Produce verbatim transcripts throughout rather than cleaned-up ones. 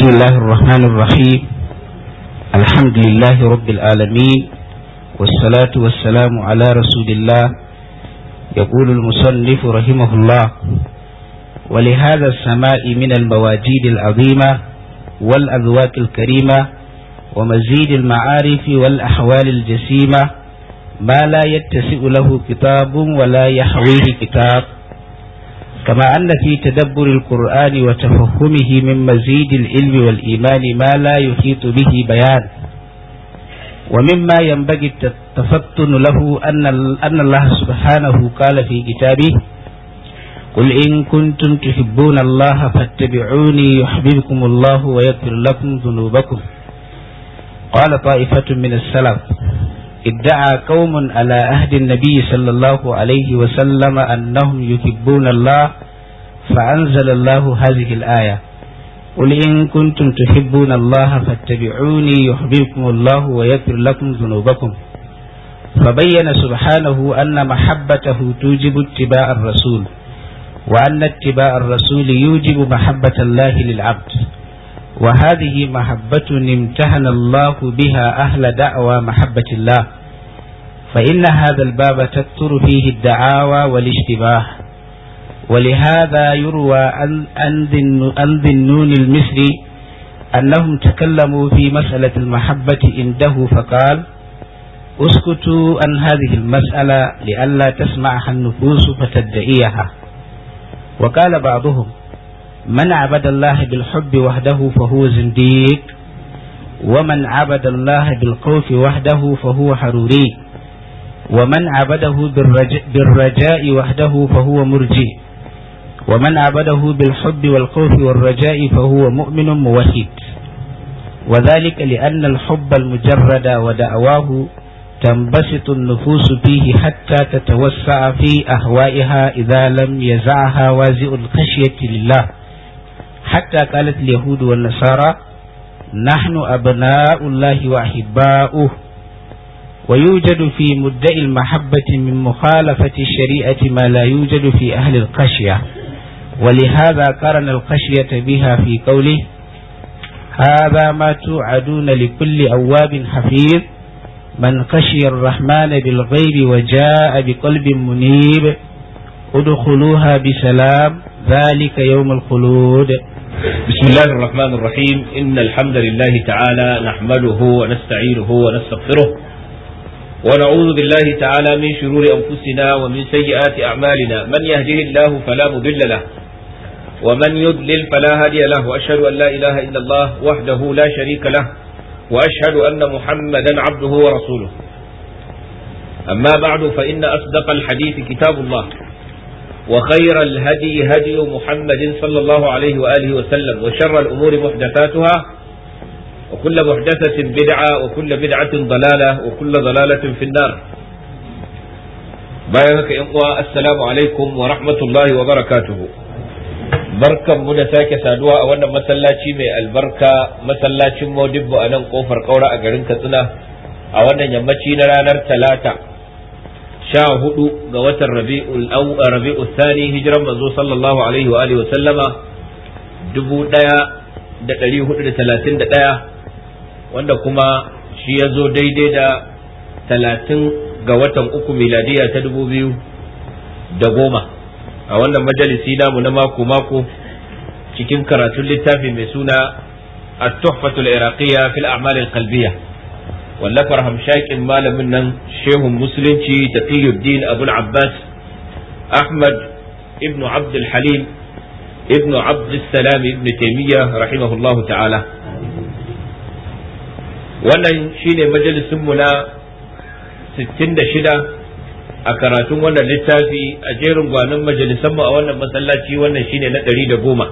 بسم الله الرحمن الرحيم. الحمد لله رب العالمين، والصلاة والسلام على رسول الله. يقول المصنف رحمه الله: ولهذا السماء من المواجيد العظيمة والأذواق الكريمة ومزيد المعارف والأحوال الجسيمة ما لا يتسع له كتاب ولا يحويه كتاب، كما أن في تدبر القرآن وتفهمه من مزيد العلم والإيمان ما لا يحيط به بيان. ومما ينبغي التفطن له أن أن الله سبحانه قال في كتابه: قل إن كنتم تحبون الله فاتبعوني يحببكم الله ويغفر لكم ذنوبكم. قال طائفة من السلف: ادعى قوم على عهد النبي صلى الله عليه وسلم أنهم يحبون الله، فأنزل الله هذه الآية: قل إن كنتم تحبون الله فاتبعوني يحببكم الله ويغفر لكم ذنوبكم. فبين سبحانه أن محبته توجب اتباع الرسول، وأن اتباع الرسول يوجب محبة الله للعبد، وهذه محبة امتهن الله بها أهل دعوى محبة الله، فإن هذا الباب تكثر فيه الدعاوى والاشتباه. ولهذا يروى عن ذي النون المصري أنهم تكلموا في مسألة المحبة عنده فقال: اسكتوا عن هذه المسألة لئلا تسمعها النفوس فتدعيها. وقال بعضهم: من عبد الله بالحب وحده فهو زنديق، ومن عبد الله بالخوف وحده فهو حروري، ومن عبده بالرجاء, بالرجاء وحده فهو مرجي، ومن عبده بالحب والخوف والرجاء فهو مؤمن موحد. وذلك لأن الحب المجرد ودعواه تنبسط النفوس فيه حتى تتوسع في أهوائها إذا لم يزعها وازع الخشية لله، حتى قالت اليهود والنصارى: نحن أبناء الله وأحباؤه. ويوجد في مدعي المحبة من مخالفة الشريعة ما لا يوجد في أهل الخشية، ولهذا قرن الخشية بها في قوله: هذا ما توعدون لكل أواب حفيظ من خشي الرحمن بالغيب وجاء بقلب منيب ادخلوها بسلام ذلك يوم الخلود. بسم الله الرحمن الرحيم. إن الحمد لله تعالى نحمده ونستعينه ونستغفره، ونعوذ بالله تعالى من شرور أنفسنا ومن سيئات أعمالنا. من يهده الله فلا مضل له، ومن يضلل فلا هادي له. وأشهد أن لا إله إلا الله وحده لا شريك له، وأشهد أن محمدا عبده ورسوله. أما بعد، فإن أصدق الحديث كتاب الله، وخير الهدي هدي محمد صلى الله عليه وآله وسلم، وشر الأمور محدثاتها، وكل محدثة بدعة، وكل بدعة ضلالة، وكل ضلالة في النار. بارك الله. السلام عليكم ورحمة الله وبركاته. بركة منساك سادوا أولا مسلاتي من البركة مسلاتي مودب أنا قوفر قورا أقرن كتنا أولا يمتين رانر ثلاثة شاهدوا قوة الربيع الأول الربيع الثاني هجرة منذ صلى الله عليه وآله وسلم دبو دايا da ɗari hudu da talatin da ɗaya, wanda kuma shi ya zo daidai da talatin ga watan uku miladiya ta dubu biyu da goma, a wannan majalisi namu na mako mako cikin karatun littafi mai suna at-tuhfatul iraqiyya fil a'mal al-qalbiyya, wallafar hamshakin malamin nan shehun musulunci taqiyuddin abul abbas ahmad ibnu abd al-halim ابن عبد السلام ابن تيمية رحمه الله تعالى. wannan shine majalisinmu na sittin da shida a karatun wannan littafi a jerin gwanon majalisanmu a wannan masallaci. Wannan shine na ɗari da goma.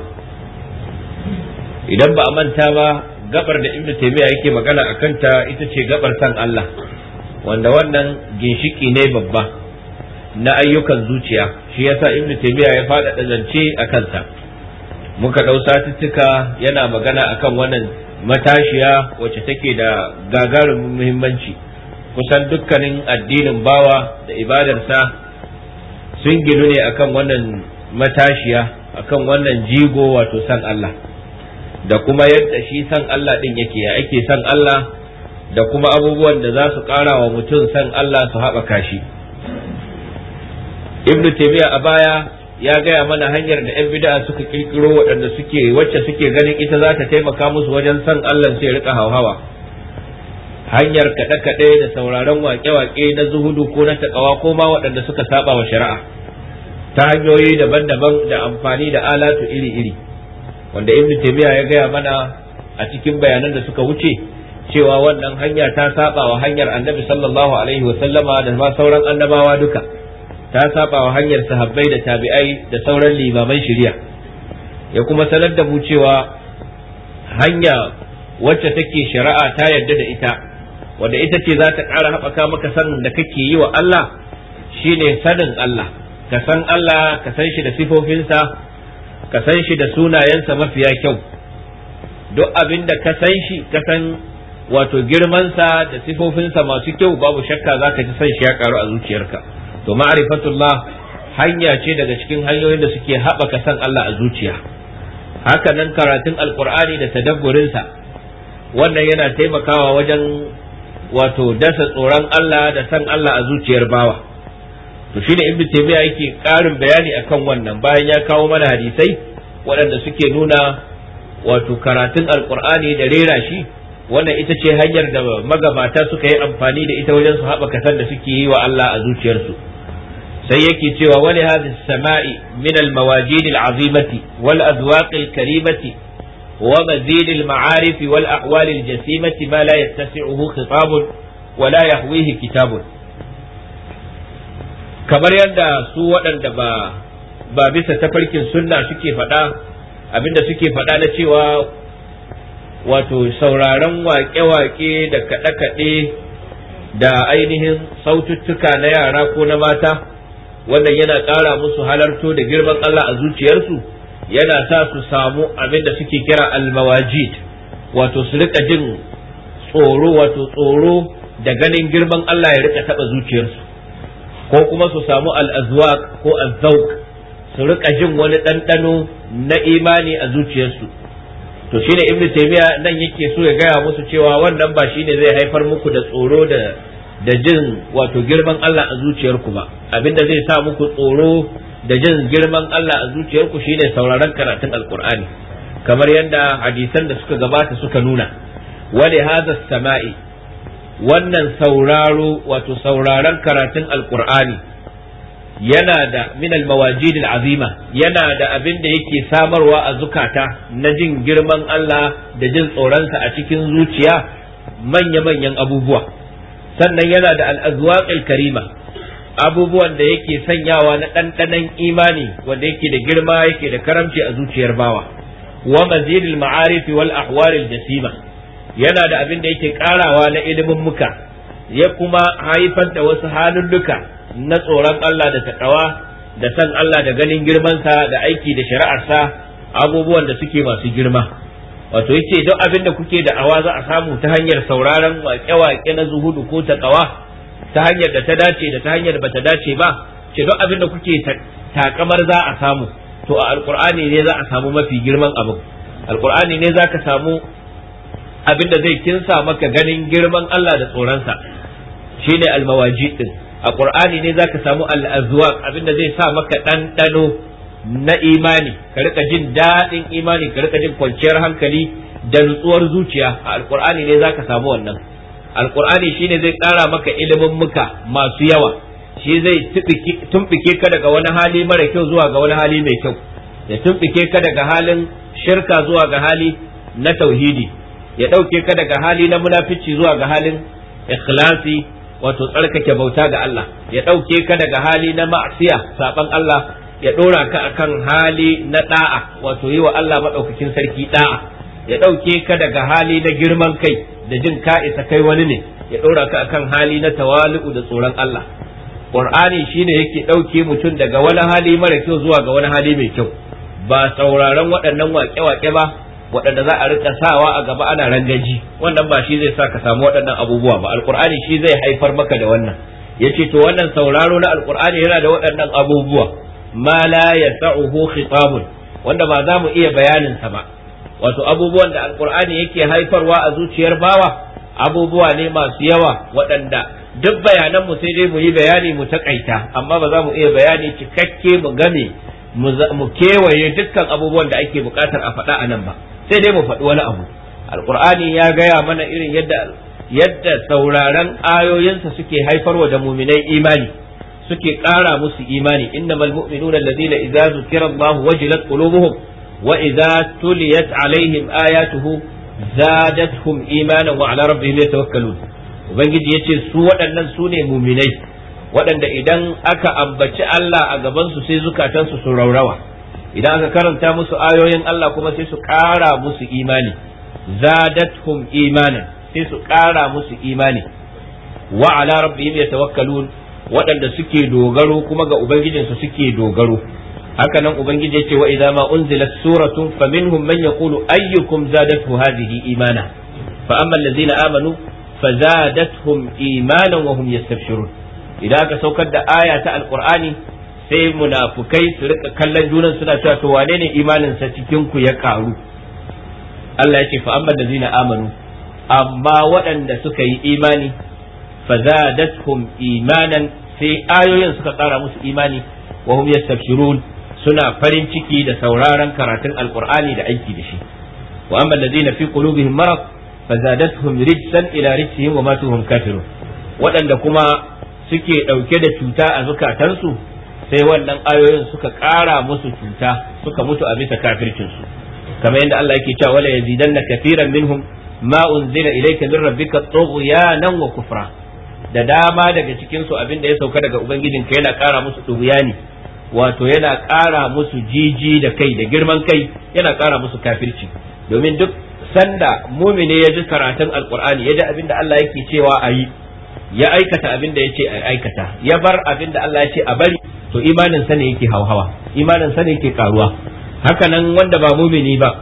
Idan ba a manta ba, gabar da ibn Taymiyyah yake magana a kanta ita ce gabar san Allah, wanda wannan ginshiki ne babba na ayyukan zuciya. Shi yasa ibn Taymiyyah ya faɗaɗa zance a kansa. Muka ɗau satuttuka yana magana akan wannan matashiya wacce take da gagarumin muhimmanci. Kusan dukkanin addinin bawa da ibadarsa sun ginu ne akan wannan matashiya, akan wannan jigo, wato san Allah. da kuma yadda shi san Allah din yake, ya ake san Allah da kuma abubuwan da za su ƙara wa mutum san Allah su haɓaka shi. Ibn Taymiyyah a baya ya gaya mana hanyar da 'yan bid'a suka kirkiro waɗanda suke wacce suke ganin ita za ta taimaka musu wajen san Allah sai rika hauhawa, hanyar kaɗe-kaɗe da sauraron waƙe-waƙe na zuhudu ko na taƙawa ko ma waɗanda suka saba wa shari'a ta hanyoyi daban-daban da amfani da alatu iri-iri, wanda Ibn Taymiyyah ya gaya mana a cikin bayanan da suka wuce cewa wannan hanya ta saba wa hanyar Annabi sallallahu alaihi wa sallama da ma sauran annabawa duka, ta saba wa hanyar sahabbai da tabi'ai da sauran limaman shari'a. Ya kuma sanar da mu cewa hanya wacce take shari'a ta yarda da ita, wanda ita ce za ta ƙara haɓaka maka sanin da kake yi wa Allah, shine sanin Allah, ka san Allah, ka san shi da sifofinsa, ka san shi da sunayensa mafiya kyau. Duk abin da ka san shi, ka san wato girmansa da sifofinsa masu kyau, babu shakka za ka ji san shi ya ƙaru a zuciyarka. To ma'rifatullah hanya ce daga cikin hanyoyin da suke haɓaka san Allah a zuciya. Haka nan karatun alkur'ani da tadabburinsa, wannan yana taimakawa wajen wato dasa tsoron Allah da san Allah a zuciyar bawa. To shine Ibn Taymiyyah yake ƙarin bayani akan wannan bayan ya kawo mana hadisai waɗanda suke nuna wato karatun alkur'ani da rera shi, wannan ita ce hanyar da magabata suka yi amfani da ita wajen su haɓaka san da suke yi wa Allah a zuciyarsu. sai yake cewa wali hadhihi as-sama'i min al-mawajid al-azimati wal azwaq al-karimati wa mazid al-ma'arif wal ahwal al-jasimati ma la yattasi'uhu khitabun wa la yahwihi kitabun. Kamar yadda su waɗanda ba ba bisa tafarkin sunna suke faɗa, abinda suke faɗa na cewa wato sauraron waƙe-waƙe da kaɗe-kaɗe da ainihin saututtuka na yara ko na mata, wannan yana ƙara musu halarto da girman Allah a zuciyarsu, yana sa su samu abin da suke kira almawajid, wato su rika jin tsoro, wato tsoro da ganin girman Allah ya rika taɓa zuciyarsu, ko kuma su samu al'azwaq ko azzauq, su rika jin wani ɗanɗano na imani a zuciyarsu. To shine Ibn Taymiyyah nan yake so ya gaya musu cewa wannan ba shine zai haifar muku da tsoro da da jin wato girman Allah a zuciyarku ba. Abinda zai sa muku tsoro da jin girman Allah a zuciyarku shine sauraron karatun Alkur'ani, kamar yadda hadisan da suka gabata suka nuna. Wali hadha samai, wannan sauraro wato sauraron karatun Alkur'ani yana da min al-mawajid al-azima, yana da abin da yake samarwa a zukata na jin girman Allah da jin tsoronsa a cikin zuciya, manya-manyan abubuwa. Sannan yana da al-azwaq al-karima, abubuwan da yake sanyawa na ɗanɗanon imani wanda yake da girma, yake da karamci a zuciyar bawa. Wa mazid al-ma'arif wal ahwal al-jasima, yana da abin da yake karawa na ilimin muka, ya kuma haifar da wasu halulluka na tsoron Allah da taƙawa da san Allah da ganin girmansa da aiki da shari'arsa, abubuwan da suke masu girma. Wato yace duk abin da kuke da awa za a samu ta hanyar sauraron waƙe-waƙe na zuhudu ko taƙawa, ta hanyar da ta dace da ta hanyar da bata dace ba, ce duk abin da kuke takamar za a samu, to a alƙur'ani ne za a samu mafi girman abin. Alƙur'ani ne za ka samu abin da zai kinsa maka ganin girman Allah da tsoronsa, shine almawajid din. A Qur'ani ne zaka samu al-azwaq, abinda zai sa maka ɗanɗano na imani, ka rika jin daɗin imani, ka rika jin kwanciyar hankali da nutsuwar zuciya. A Al-Qur'ani ne zaka samu wannan. Al-Qur'ani shine zai ƙara maka ilimin muka masu yawa, shi zai tumbike ka daga wani hali mara kyau zuwa ga wani hali mai kyau, ya tumbike ka daga halin shirka zuwa ga hali na tauhidi, ya ɗauke ka daga hali na munafici zuwa ga halin ikhlasi, wato tsarkake bauta ga Allah, ya ɗauke ka daga hali na ma'asiya saban Allah, ya ɗora ka akan hali na da'a, wato yi wa Allah maɗaukakin sarki da'a, ya ɗauke ka daga hali na girman kai da jin ka isa kai wani ne, ya ɗora ka akan hali na tawali'u da tsoron Allah. Qur'ani shine yake ɗauke mutum daga wani hali mara kyau zuwa ga wani hali mai kyau, ba sauraron waɗannan waƙe-waƙe ba waɗanda za a rika sawa a gaba ana rangaji, wannan ba shi zai sa ka samu waɗannan abubuwa ba. Alƙur'ani shi zai haifar maka da wannan. Yace to wannan sauraro na Alƙur'ani yana da waɗannan abubuwa, ma la yasa'uhu khitabun, wanda ba za mu iya bayanin sa ba. wato abubuwan da alqur'ani yake haifarwa a zuciyar bawa abubuwa ne masu yawa waɗanda duk bayanan mu sai dai mu yi bayani mu takaita, amma ba za mu iya bayani cikakke mu game mu kewaye dukkan abubuwan da ake buƙatar a faɗa a nan ba, sai dai mu faɗi wani abu. alqur'ani ya gaya mana irin yadda yadda sauraron ayoyinsa suke haifarwa da muminai imani, suke ƙara musu imani. innamal mu'minuna alladhina idza zukira Allah wajilat qulubuhum wa idza tuliyat alaihim ayatuhu zadatuhum imanan wa ala rabbihim yatawakkalun. ubangiji yace su waɗannan su ne muminai waɗanda idan aka ambaci Allah a gaban su sai zukatansu su raurawa, idan aka karanta musu ayoyin Allah kuma sai su ƙara musu imani. zadatuhum imanan, sai su ƙara musu imani. wa ala rabbihim yatawakkalun, waɗanda suke dogaro kuma ga ubangijinsu suke dogaro. haka nan ubangiji yace wa idza ma unzilat suratun faminhum man yaqulu ayyukum zadathu hadhihi imana fa amma allazina amanu fazadatuhum imanan wa hum yastabshirun. idan aka saukar da aya ta alqur'ani sai munafukai su rika kallon junan suna cewa to wane ne imanin sa cikin ku ya karu. Allah yace fa amma allazina amanu, amma waɗanda suka yi imani fazadatuhum imanan, sai ayoyin suka kara musu imani, wa hum yastabshirun, suna farin ciki da sauraron karatun alqur'ani da aiki da shi. wa amma alladhina fi qulubihim marad fazadatuhum rijsan ila rijsihim wa matu hum kafirun, waɗanda kuma suke ɗauke da cuta a zukatansu sai wannan ayoyin suka ƙara musu cuta, suka mutu a bisa kafircinsu. kamar yadda Allah yake cewa wala yazidanna kathiran minhum ma unzila ilayka min rabbika tughyanan wa kufra, da dama daga cikin su abinda ya sauka daga ubangijinka yana ƙara musu tughyani, wato yana ƙara musu jiji da kai da girman kai, yana ƙara musu kafirci. domin duk sanda mumine ya ji karatun alqur'ani, ya ji abinda Allah yake cewa a yi, ya aikata abinda ya ce a aikata, ya bar abinda Allah ya ce a bari, to imanin sa ne yake hauhawa, imanin sa ne yake karuwa. haka nan wanda ba mumini ba,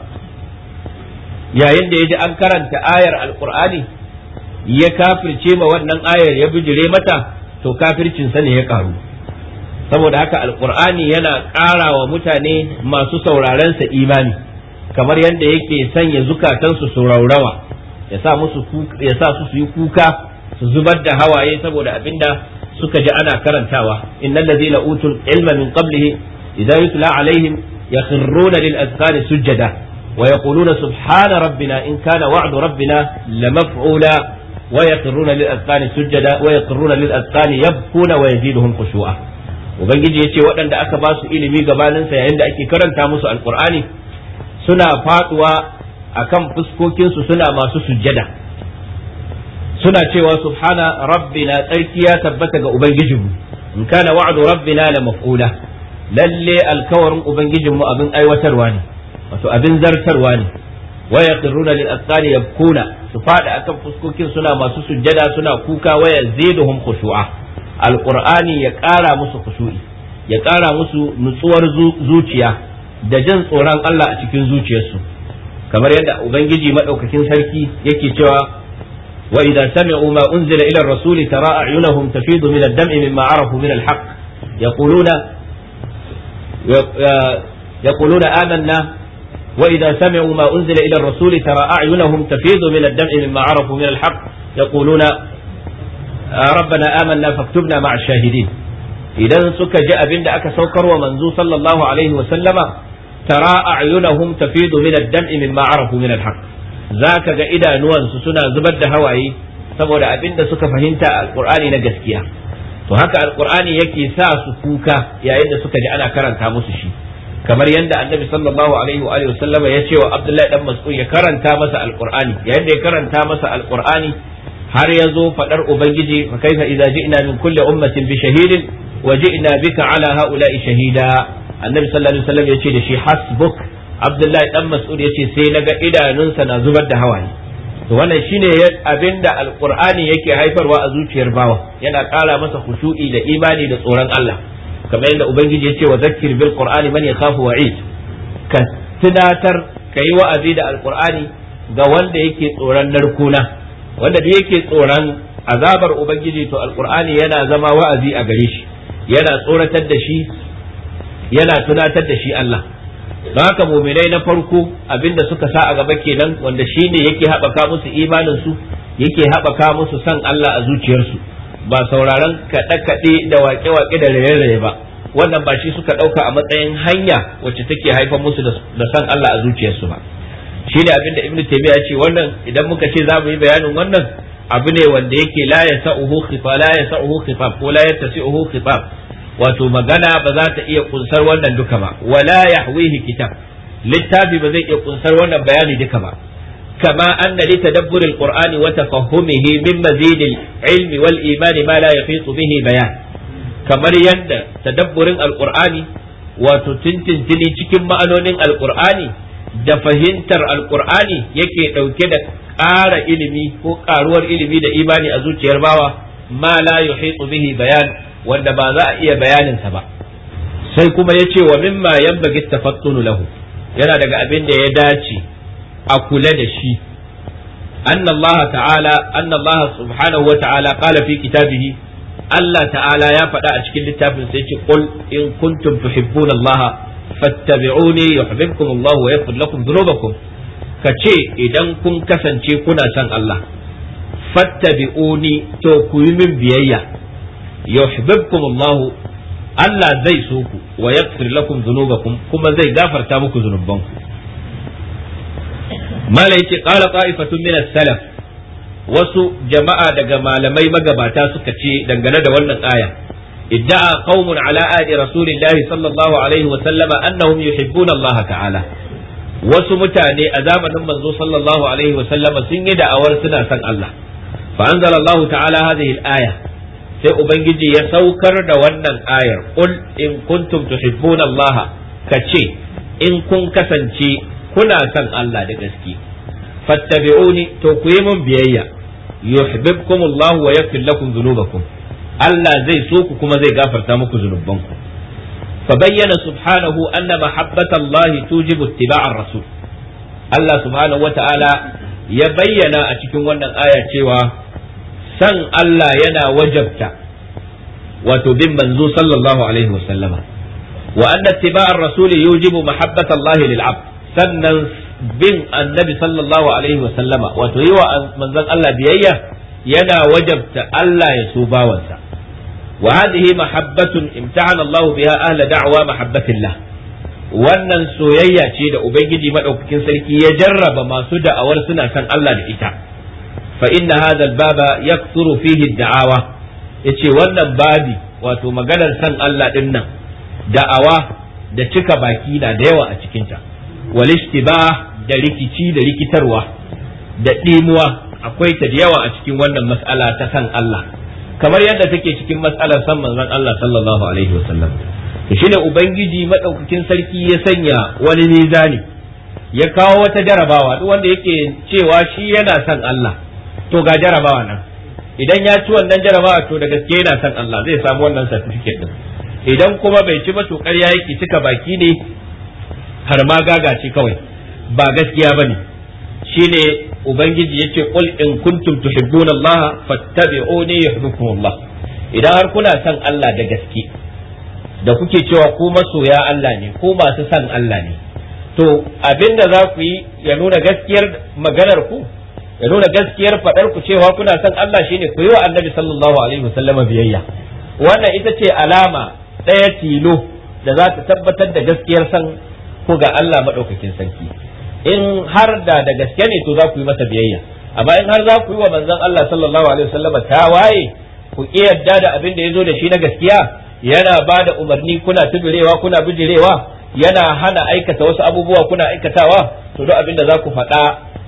yayin da ya ji an karanta ayar alqur'ani ya kafirce ma wannan ayar, ya bijire mata, to kafircin sa ne ya karu. saboda haka alqur'ani yana ƙara wa mutane masu sauraren sa imani, kamar yadda yake sanya zukatansu su raurawa, ya sa musu ya sa su yi kuka, su zubar da hawaye saboda abinda suka ji ana karantawa. innal ladzina utul ilma min qablihi idza yutla alaihim yakhruna lil azqani sujada wa yaquluna subhana rabbina in kana wa'du rabbina lamaf'ula wa yakhruna lil azqani sujada wa yakhruna lil azqani yabkuna wa yaziduhum khushu'a. ubangiji yace waɗanda aka ba su ilimi gabanin sa yayin da ake karanta musu alqur'ani suna faduwa akan fuskokin su suna masu sujjada, suna cewa subhana rabbina, tsarki ya tabbata ga ubangijinmu, in kana wa'du rabbina la maf'ula, lalle alkawarin ubangijinmu abin aiwatarwa ne, wato abin zartarwa ne. wa yaqirruna lil asqani yabkuna, su fada akan fuskokin suna masu sujjada suna kuka, wa yaziduhum khushu'a. alqur'ani ya ƙara musu khushu'i, ya ƙara musu nutsuwar zuciya da jin tsoron Allah a cikin zuciyarsu, kamar yadda ubangiji madaukakin sarki yake cewa wa idza sami'u ma unzila ila ar-rasuli tara a'yunahum tafidu min ad-dam'i mimma 'arafu min al-haqq yaquluna yaquluna amanna wa idza sami'u ma unzila ila ar-rasuli tara a'yunahum tafidu min ad-dam'i mimma 'arafu min al-haqq yaquluna rabbana amanna faktubna ma'a ash-shahidin. idan suka ji abin da aka saukarwa manzo sallallahu alaihi wa sallama tara a'yunahum tafidu min ad-dam'i mimma 'arafu min al-haqq, zaka ga idanuwansu suna zubar da hawaye saboda abin da suka fahimta a alqur'ani na gaskiya. to haka alqur'ani yake sa su kuka yayin da suka ji ana karanta musu shi, kamar yadda annabi sallallahu alaihi wa alihi wa sallama ya ce wa abdullahi dan mas'ud ya karanta masa alqur'ani, yayin da ya karanta masa alqur'ani har ya zo fadar ubangiji fa kaifa idza ji'na min kulli ummatin bi shahidin وجئنا بك على هؤلاء شهيدا. النبي صلى الله عليه وسلم yace da shi hasbuk. Abdullahi dan Mas'ud yace sai naga idanunsa na zubar da hawaye. to wannan shine abinda alqur'ani yake haifarwa a zuciyar bawa, yana ƙara masa khushu'i da imani da tsoron Allah, kamar yadda ubangiji yace wa zakkir bil qur'ani man yakhafu wa'id, ka tunatar kai wa'azi da alqur'ani ga wanda yake tsoron narkuna, wanda da yake tsoron azabar ubangiji, to alqur'ani yana zama wa'azi a gare shi, yana tsoratar da shi, yana tunatar da shi Allah. don haka mu'minai na farko abinda suka sa a gaba kenan, wanda shine yake haɓaka musu imanin su, yake haɓaka musu san Allah a zuciyarsu, ba sauraron kaɗe-kaɗe da waƙe-waƙe da raye-raye ba. Wannan ba shi suka ɗauka a matsayin hanya wacce take haifar musu da san Allah a zuciyarsu ba. Shi ne abinda Ibn Taymiyyah ya ce wannan idan muka ce za mu yi bayanin wannan abu ne wanda yake la yasa'uhu khifa la yasa'uhu khifaf ko la yattasi'uhu khifaf, wato magana ba za ta iya kunsar wannan duka ba, wala yahwihi kitab, littafi ba zai iya kunsar wannan bayani duka ba. كما أن لتدبر القرآن وتفهمه من مزيد العلم والإيمان ما لا يحيط به بيان. كما يند تدبر القرآن وتتنتني cikin ma'anonin alqur'ani da fahimtar alqur'ani yake dauke da ƙara ilimi ko ƙaruwar ilimi da imani a zuciyar bawa, ma la yuhitu bihi bayan, wanda ba za a iya bayanin sa ba. Sai kuma yace wa mimma yanbaghi tafattunu lahu, yana daga abin da ya dace a kula da shi, anna Allah ta'ala anna Allah subhanahu wa ta'ala qala fi kitabihi, Allah ta'ala ya faɗa a cikin littafin sai ce qul in kuntum tuhibbuna Allah fattabi'uni yuhibbukum Allah wa yaghfir lakum dhunubakum, kace idan kun kasance kuna son Allah fattabi'uni, to ku yi min biyayya, yuhibbukum Allah, Allah zai so ku, wa yaghfir lakum dhunubakum, kuma zai gafarta muku zunubanku. mala yace qala ta'ifatun min as-salaf, wasu jama'a daga malamai magabata suka ce dangane da wannan aya, idda'a qaumun ala ahdi rasulillahi sallallahu alaihi wa sallama annahum yuhibbuna Allah ta'ala. Wasu mutane a zamanin manzo sallallahu alaihi wa sallama sun yi da'awar suna son Allah, fa anzalallahu ta'ala hadhihi al-aya, sai ubangiji ya saukar da wannan ayar, qul in kuntum tuhibbuna Allah, kace in kun kasance kuna son Allah da gaske, fattabi'uni, to ku yi mun biyayya, yuhibbukum Allah wa yaghfir lakum dhunubakum, Allah zai so ku kuma zai gafarta muku zunubanku. fa bayyana subhanahu anna mahabbata Allah tujibu ittiba'ar rasul. Allah subhanahu wata'ala ya bayyana a cikin wannan aya cewa san Allah yana wajabta wato bin manzo sallallahu alaihi wa sallama, wa anna ittiba'ar rasul yujibu mahabbata Allah lil 'abd, sannan bin annabi sallallahu alaihi wa sallama wato yi wa manzon Allah biyayya yana wajabta Allah ya so bawansa. wa hadhihi mahabbatun imtahana Allah biha ahla da'wa mahabbatillah, wannan soyayya ce da ubangiji madaukakin sarki ya jarraba masu da'awar suna san Allah da ita. fa inna hadha al-baba yakthuru fihi ad-da'awa, yace wannan babi wato maganar san Allah din nan da'awa da cika baki na da yawa a cikin ta, wal ishtibah da rikici da rikitarwa da ɗimuwa akwai ta da yawa a cikin wannan mas'ala ta san Allah, kamar yadda take cikin mas'alar san manzon Allah sallallahu alaihi wasallam. Shine ubangiji madaukakin sarki ya sanya wani mizani, ya kawo wata jarabawa, duk wanda yake cewa shi yana san Allah to ga jarabawa nan, idan ya ci wannan jarabawa to da gaske yana san Allah zai samu wannan certificate din, idan kuma bai ci ba to ƙarya yake, cika baki ne har ma gaga ce kawai, ba gaskiya bane. Shine ubangiji yace qul in kuntum tuhibbuna Allah fattabi'uni yuhibbukum Allah, idan har kuna san Allah da gaske da kuke cewa ku masoya Allah ne, ku masu san Allah ne, to abinda za ku yi ya nuna gaskiyar maganar ku, ya nuna gaskiyar fadar ku cewa kuna san Allah shine ku yi wa Annabi sallallahu alaihi wasallama biyayya. Wannan ita ce alama ɗaya tilo da za ta tabbatar da gaskiyar san ku ga Allah madaukakin sarki. In har da da gaske ne to za ku yi masa biyayya, amma in har za ku yi wa manzon Allah sallallahu alaihi wasallama tawaye, ku ki yadda da abin da yazo da shi na gaskiya, yana ba da umarni kuna tubirewa kuna bijirewa, yana hana aikata wasu abubuwa kuna aikatawa, to duk abin da za ku faɗa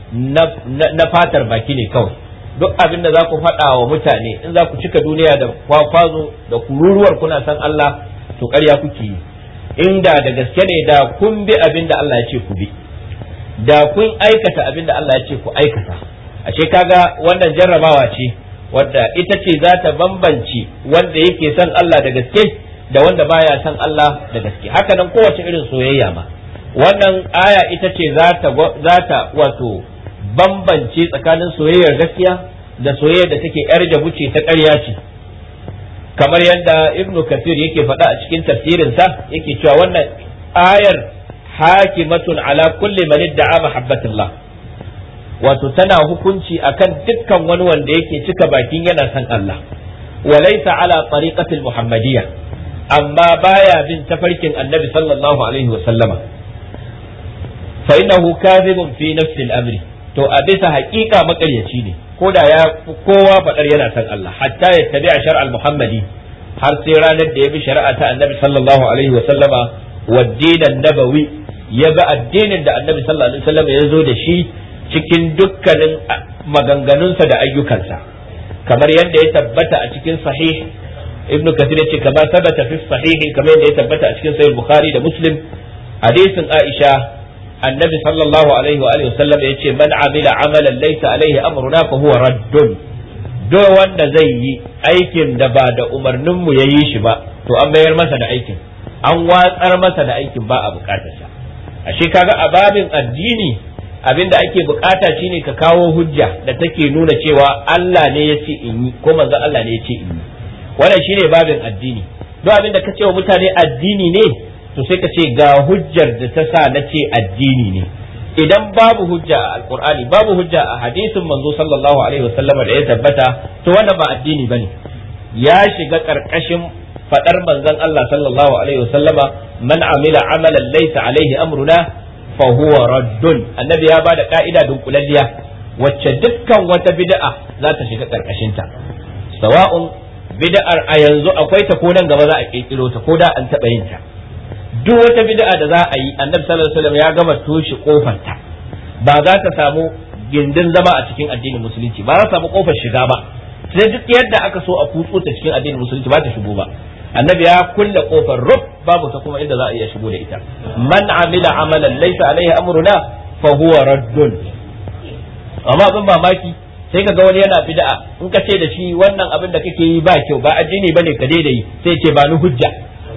na fatar baki ne kawai. Duk abin da za ku faɗa wa mutane, in za ku cika duniya da kwakwazo da kururuwar kuna san Allah, to ƙarya kuke yi. Inda da gaske ne da kun bi abin da Allah ya ce ku bi, da kun aikata abin da Allah ya ce ku aikata. Ashe kaga wannan jarrabawa ce wadda ita ce za ta bambanci wanda yake son Allah da gaske da wanda baya son Allah da gaske. Haka nan kowace irin soyayya ma, wannan aya ita ce za ta za ta wato bambance tsakanin soyayyar gaskiya da soyayyar da take yar jabuce ta ƙarya ce. Kamar yadda Ibn Kathir yake faɗa a cikin tafsirinsa, yake cewa wannan ayar hakimatun ala kulli man idda'a mahabbatillah, wato tana hukunci akan dukkan wani wanda yake cika bakin yana son Allah, wa laysa ala tariqatil muhammadiyya, amma baya bin tafarkin annabi sallallahu alaihi wa sallama, fa innahu kadhibun fi nafsi al-amri, to a bisa haƙiƙa maƙaryaci ne, ko da ya kowa faɗar yana son Allah, hatta ya tabi'a shar'al muhammadi, har sai ranar da ya bi shari'a ta annabi sallallahu alaihi wa sallama wa dinan nabawi, ya bi addinin da annabi sallallahu alaihi wa sallama ya zo da shi cikin dukkanin maganganunsa da ayyukansa, kamar yadda ya tabbata a cikin sahih ibn kathir ya ce kama sabata fi sahihi, kamar yadda ya tabbata a cikin sahih bukhari da muslim, hadisin aisha annabi sallallahu alaihi wa alihi wasallam ya ce man amila amalan laysa alaihi amruna fa huwa raddun, do wanda zai yi aikin da ba da umarnin mu yayi shi ba to an bayar masa da aikin, an watsar masa da aikin, ba a bukatarsa. ashe kaga a babin addini abinda ake bukata shine ka kawo hujja da take nuna cewa Allah ne ya ce in yi ko manzo Allah ne ya ce in yi, wannan shine babin addini. don abinda ka ce wa mutane addini ne to sai ka ce ga hujjar da ta sa na ce addini ne. idan babu hujja a alqur'ani, babu hujja a hadisin manzo sallallahu alaihi wasallam da ya tabbata, to wannan ba addini bane, ya shiga karkashin fadar manzon Allah sallallahu alaihi wasallama man amila amalan laysa alaihi amruna fa huwa raddun. annabi ya bada ka'ida dunkulalliya wacce dukkan wata bid'a za ta shiga karkashin ta, sawa'un bid'ar a yanzu akwai ta ko nan gaba za a kirkiro ta ko da an taba yin ta. duk wata bid'a da za a yi annabi sallallahu alaihi wasallam ya gama toshe kofar ta, ba za ta samu gindin zama a cikin addinin musulunci, ba za ta samu kofar shiga ba, sai duk yadda aka so a kutso ta cikin addinin musulunci ba ta shigo ba. annabi ya kulle kofar rub, babu ta kuma inda za a iya shigo da ita. man amila amalan laysa alaihi amruna fa huwa raddun. amma abin mamaki sai kaga wani yana bid'a, in ka ce da shi wannan abin da kake yi ba kyau, ba addini bane, ka daidai yi, sai ce ba ni hujja,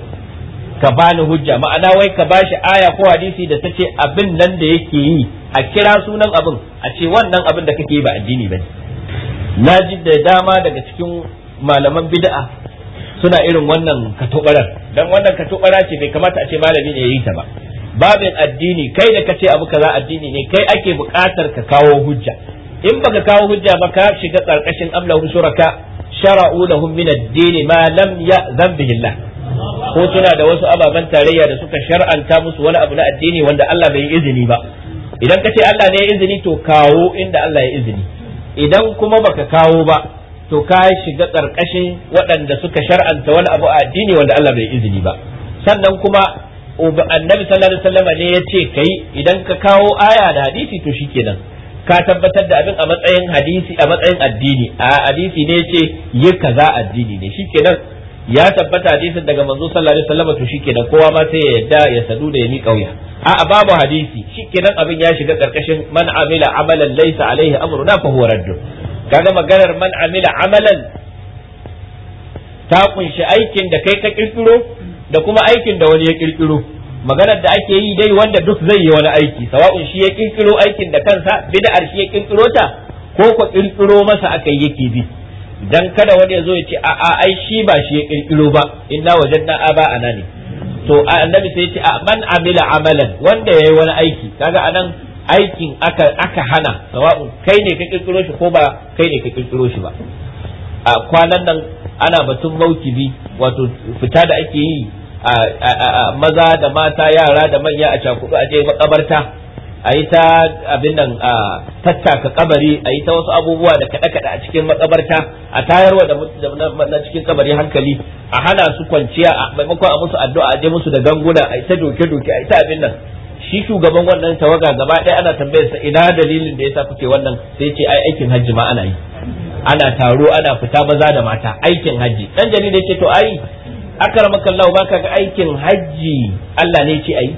ka bani hujja, ma'ana wai ka bashi aya ko hadisi da ta ce abin nan da yake yi, a kira sunan abin, a ce wannan abin da kake yi ba addini bane. na ji da dama daga cikin malaman bid'a suna irin wannan katobarar, dan wannan katobara ce bai kamata a ce malami ne yayi ta ba. babin addini, kai da kace abu kaza addini ne, kai ake buƙatar ka kawo hujja. in baka kawo hujja ba ka shiga karkashin amlahu shuraka shara'u lahum min ad-din ma lam ya'zan bihi Allah, ko suna da wasu ababen tarayya da suka shar'anta musu wani abu na addini wanda Allah bai yi izini ba. idan kace Allah ne ya izini to kawo inda Allah ya izini, idan kuma baka kawo ba to ka shiga karkashin waɗanda suka shar'anta wani abu a addini wanda Allah bai izini ba. sannan kuma annabi sallallahu alaihi wasallam ne ya ce kai, idan ka kawo aya da hadisi to shikenan ka tabbatar da abin a matsayin hadisi, a matsayin addini. a hadisi ne ya ce yi kaza addini ne, shikenan ya tabbata hadisin daga manzo sallallahu alaihi wasallam to shikenan kowa ma sai ya yadda ya sadu da ya mi kauya. a babu hadisi shikenan abin ya shiga karkashin man amila amalan laysa alaihi amruna fa huwa radd. kaga maganar man amila amalan ta kunshi aikin da kai ka kirkiro da kuma aikin da wani ya kirkiro. maganar da ake yi dai wanda duk zai yi wani aiki, sawa'un shi ya kirkiro aikin da kansa, bid'ar shi ya kirkiro ta, ko ko kirkiro masa akai yake bi. dan kada wani ya zo ya ce a a ai shi ba shi ya kirkiro ba, inna wajadna aba ana ne. to annabi sai ya ce a man amila amalan, wanda yayi wani aiki. kaga anan aikin aka aka hana, sawa'un kai ne ka kirkiro shi ko ba kai ne ka kirkiro shi ba. a kwanan nan ana batun maukibi, wato fita da ake yi a maza da mata, yara da manya a cakudu a je makabarta, a yi ta abin nan a tattaka kabari, a yi ta wasu abubuwa da kaɗe-kaɗe a cikin makabarta, a tayarwa da na cikin kabari hankali, a hana su kwanciya, a maimakon a musu addu'a a je musu da ganguna, a yi ta doke-doke, a yi ta abin nan. shi shugaban wannan tawaga gaba ɗaya ana tambayar sa ina dalilin da yasa kuke wannan, sai ce ai aikin hajji ma ana yi, ana taro ana fita maza da mata aikin hajji. dan jarida ce to ai akramaka Allah baka ga aikin hajji Allah ne ce ai.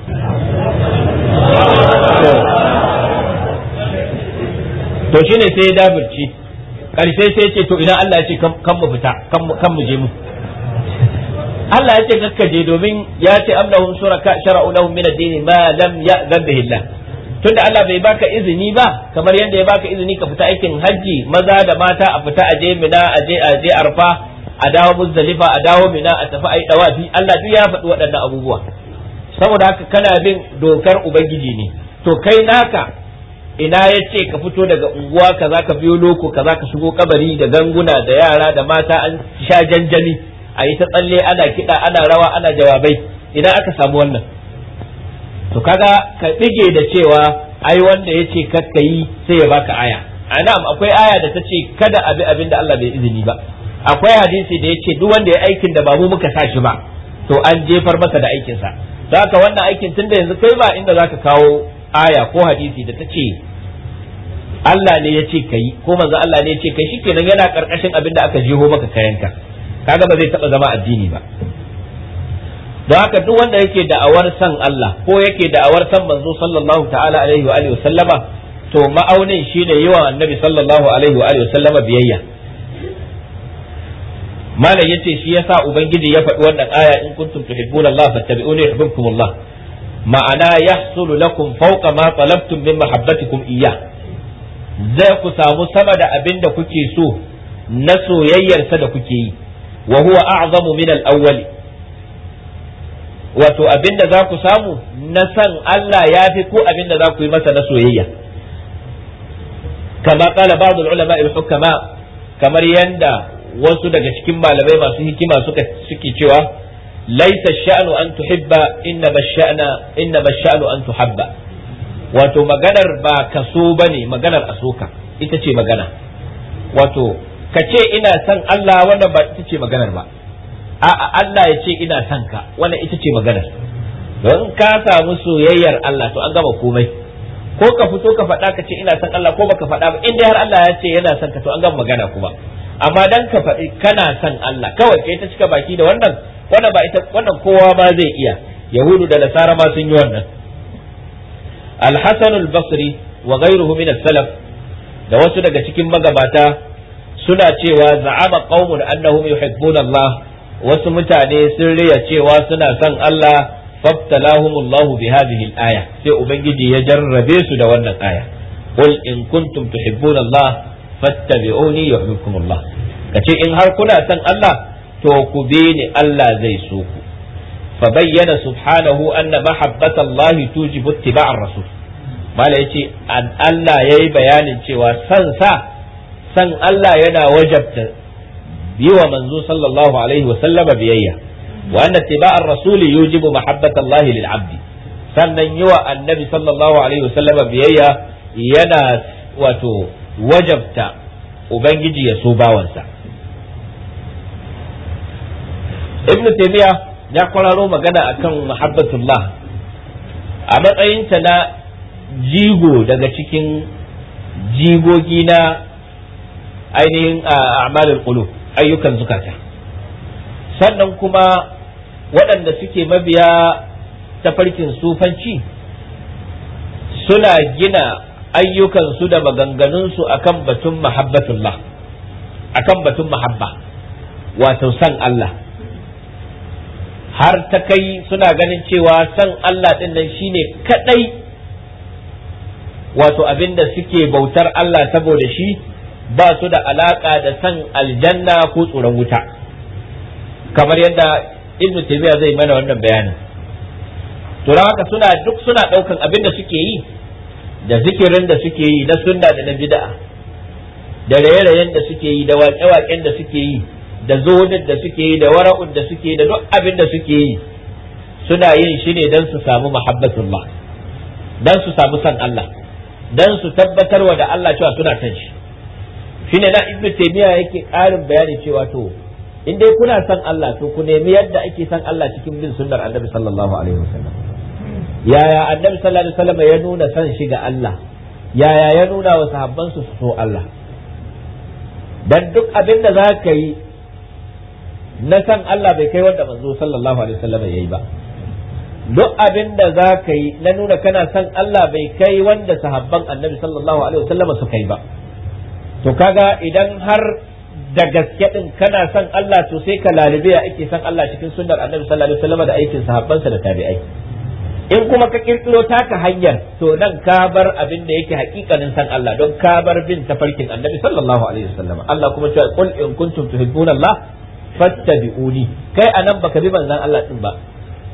to shine sai ya dabirci karshe sai ya ce to idan Allah ya ce kan mu fita kan mu je mu, Allah ya ce kakkaje domin ya ce amlahum shuraka shara'u lahum min ad-din ma lam ya'zan bihi Allah. tunda Allah bai baka izini ba, kamar yadda ya baka izini ka fita aikin hajji maza da mata, a fita aje Mina, aje aje Arfa, a dawo Muzdalifa, a dawo Mina, a tafi ai dawafi, Allah duk ya faɗi waɗannan abubuwa. saboda haka kana bin dokar ubangiji ne. To kai naka ina ya ce ka fito daga unguwa kaza ka biyo loko kaza ka shigo kabari da ganguna da yara da mata an sha janjani a yi ta tsalle ana kiɗa ana rawa ana jawabai, idan aka samu wannan. To kaga ka ɗige da cewa ai wanda ya ce kakka yi sai ya baka aya. Anam akwai aya da ta ce kada abi abin da Allah bai izini ba, akwai hadisi da ya ce duk wanda ya aikin da ba mu muka sa shi ba to an jefar masa da aikinsa. Da haka wannan aikin tunda yanzu kai ba inda zaka kawo aya ko hadisi da ta ce Allah ne ya ce kai ko manzo Allah ne ya ce kai, shikenan yana karkashin abin da aka jeho maka kayanka, kaga ba zai taba zama addini ba. don haka duk wanda yake da'awar san Allah ko yake da'awar san manzo sallallahu ta'ala alaihi wa alihi sallama, to ma'aunin shine yawan annabi sallallahu alaihi wa alihi sallama biyayya. malam yace shi yasa ubangiji ya faɗi wannan aya, in kuntum tuhibbuna Allah fattabi'uni yuhibbukum Allah, ma'ana yahsulu lakum fawqa ma talabtum min mahabbatikum iyyah, zai ku samu sama da abin da kuke so na soyayyarsa da kuke yi, wa huwa a'zamu min al-awwal, wato abin da za ku samu na san Allah ya fi ko abin da za ku yi masa na soyayya. kama qala ba'd al-ulama al-hukama, kamar yanda wasu daga cikin malamai masu hikima suka suke cewa laysa ash-sha'nu an tuhibba innama ash-sha'na innama ash-sha'nu an tuhabba, wato maganar ba kaso bane, maganar asoka ita ce magana. wato ka ce ina san Allah wannan ba ita ce maganar ba, a'a Allah ya ce ina san ka wannan ita ce maganar. don ka samu soyayyar Allah to an gama komai, ko ka fito ka faɗa ka ce ina san Allah ko baka faɗa ba, in dai har Allah ya ce yana san ka to an gama magana kuma. amma dan ka faɗi kana san Allah kawai kai ta cika baki da wannan, wannan ba ita, wannan kowa ma zai iya, yahudu da nasara ma sun yi wannan. al-hasan al-basri wa ghayruhu min as-salaf, da wasu daga cikin magabata suna cewa za'ama qaumun annahum yuhibbuna Allah, wasu mutane sun riya cewa suna son Allah, fabtalahumullahu bi hadhihi al-aya, sai ubangiji ya jarrabe su da wannan aya, qul in kuntum tuhibbuna Allah fattabi'uni yuhibbukum Allah, kace in har kuna son Allah to ku bi ni Allah zai so ku. fa bayyana subhanahu anna mahabbata Allah tujibu ittiba'ar rasul, mala yace an Allah yayi bayanin cewa san sa san Allah yana wajabta biwa manzo sallallahu alaihi wa sallama biyayya, wa anna ittiba'ar rasuli yujibu mahabbata Allah lil 'abdi, sannan yiwa annabi sallallahu alaihi wa sallama biyayya yana wato wajabta ubangiji ya so bawansa. ibn taymiya ya kwararo magana akan mahabbatullah a matsayinta na jigo daga cikin jigogi na ainihin a'malul qulub, ayyukan zukata. sannan kuma waɗanda suke mabiya tafarkin sufanci suna gina ayyukansu da maganganunsu akan batun mahabbatullah, akan batun mahabba, wato san Allah, har ta kai suna ganin cewa san Allah ɗin nan shine kadai wato abinda suke bautar Allah saboda shi, ba su da alaka da san aljanna ko tsoron wuta, kamar yadda Ibn Taymiyyah zai mana wannan bayanin. to haka suna duk suna daukan abinda suke yi da zikirin da suke yi na sunna da na bid'a, da raye-rayen da suke yi, da waƙe-waƙen da suke yi, da zuhudin da suke yi, da wara'un da suke yi, da duk abin da suke yi, suna yin shi ne don su samu mahabbatullah, don su samu san Allah, don su tabbatar wa da Allah cewa suna san shi. Shine na Ibn Taymiyyah yake ƙarin bayani cewa to in dai kuna san Allah to ku nemi yadda ake san Allah cikin bin sunnar Annabi sallallahu alaihi wasallam. yaya Annabi sallallahu alaihi wasallam ya nuna san shi ga Allah, yaya ya nuna wa sahabbansu su so Allah. dan duk abin da za ka yi na san Allah bai kai wanda manzo sallallahu alaihi wasallam yayi ba, duk abin da za ka yi na nuna kana san Allah bai kai wanda sahabban Annabi sallallahu alaihi wasallam suka yi ba. to kaga idan har da gaske din kana san Allah to sai ka lalibe ya ake san Allah cikin sunnar Annabi sallallahu alaihi wasallam da aikin sahabbansa da tabi'ai. in kuma ka kirkiro taka hanyar to nan ka bar abin da yake hakikanin san Allah, don ka bar bin tafarkin Annabi sallallahu alaihi wasallam. Allah kuma cewa qul in kuntum tuhibbuna Allah fattabi'uni, kai anan baka bi manzon Allah din ba,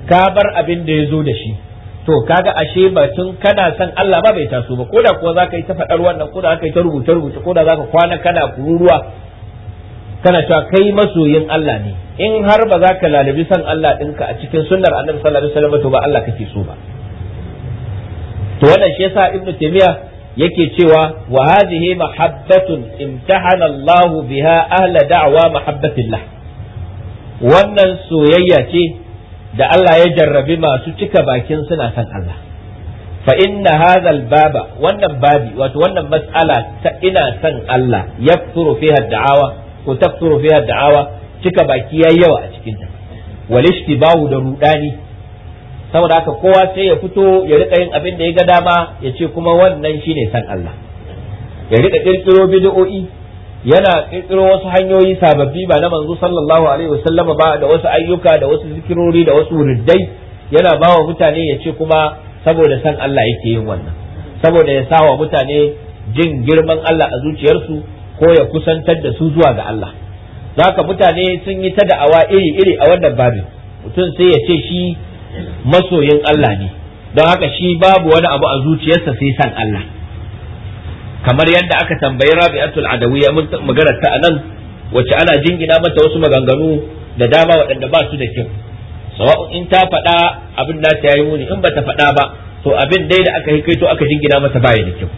ka bar abin da ya zo da shi, to kaga ashe batun kana son Allah ba bai taso ba. Koda kuwa zaka yi ta faɗar wannan, koda zaka yi ta rubuce rubuce, koda zaka kwana kana kururuwa kana cewa kai masoyin Allah ne, in har ba za ka lalabi son Allah ɗinka a cikin sunnar Annabi sallallahu alaihi wasallam to ba Allah kake so ba. To wannan shi yasa Ibn Taymiyyah yake cewa wa hadhihi mahabbatun imtahana Allah biha ahla da'wa mahabbatillah. Wannan soyayya ce da Allah ya jarrabi masu cika bakin suna son Allah. Fa inna hadha al-baba, wannan babi wato wannan mas'ala ta ina son Allah, yakthuru fiha ad-da'awa ko takthuru fiha ad-da'awa, cika baki yayi yawa a cikin ta, wal ishtibahu da rudani. Saboda haka kowa sai ya fito ya rika yin abin da ya ga dama ya ce kuma wannan shine san Allah, ya rika kirkiro bid'o'i, yana kirkiro wasu hanyoyi sababbi ba na manzo sallallahu alaihi wasallama ba, da wasu ayyuka da wasu zikirori da wasu wuriddai, yana bawa mutane ya ce kuma saboda san Allah yake yin wannan, saboda ya sawa mutane jin girman Allah a zuciyarsu ko ya kusantar da su zuwa ga Allah. Zaka mutane sun yi ta da'awa iri iri a wannan babin. Mutum sai ya ce shi masoyin Allah ne, don haka shi babu wani abu a zuciyarsa sai san Allah. Kamar yadda aka tambayi Rabi'atul Adawiyya, mun magana ta anan, wacce ana jingina mata wasu maganganu da dama waɗanda ba su da kyau. Sawa'un in ta faɗa abin da ta yayi muni, in bata faɗa ba to abin dai da aka hikaito aka jingina mata baya da kyau.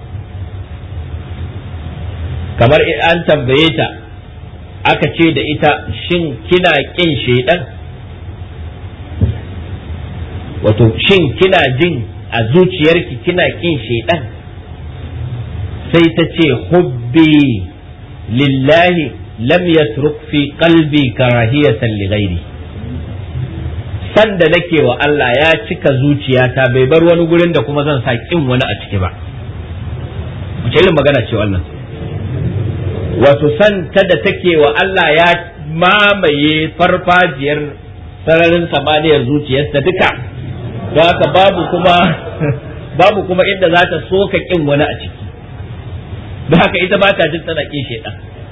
Kamar an tambaye ta aka ce da ita, shin kina kin shaidan? Wato shin kina jin a zuciyarki kina kin shaidan? Sai ta ce hubbi lillahi lam yatruk fi qalbi karahiyatan li ghairi. San da nake wa Allah ya cika zuciyata, bai bar wani gurin da kuma zan sa kin wani a ciki ba. Wace irin magana ce wannan? Wato san ta da take wa Allah ya mamaye farfajiyar sararin samaniyar zuciyarsa duka, don haka babu kuma babu kuma inda za ta soka kin wani a ciki, don haka ita ba ta jin tana kin shaidan,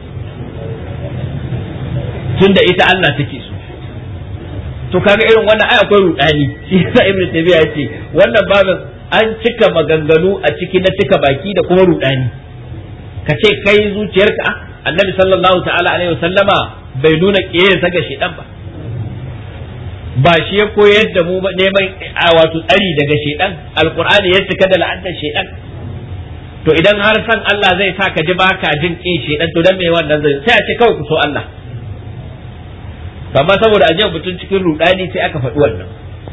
tunda ita Allah take so. To kaga irin wannan ai akwai rudani. Shi yasa Ibn Taymiyyah yace wannan babin an cika maganganu a ciki na cika baki da kuma rudani. Ka ce kai zuciyarka Annabi sallallahu ta'ala alaihi wasallama bai nuna kiyayensa ga shaidan ba, ba shi ya koyar da mu neman wato tsari daga shaidan. Alqur'ani ya cika da la'antar shaidan. To idan har san Allah zai sa ka ji baka jin kin shaidan, to dan me wannan zai sai a ce kawai ku so Allah. Amma saboda ajiyar mutum cikin rudani sai aka faɗi wannan.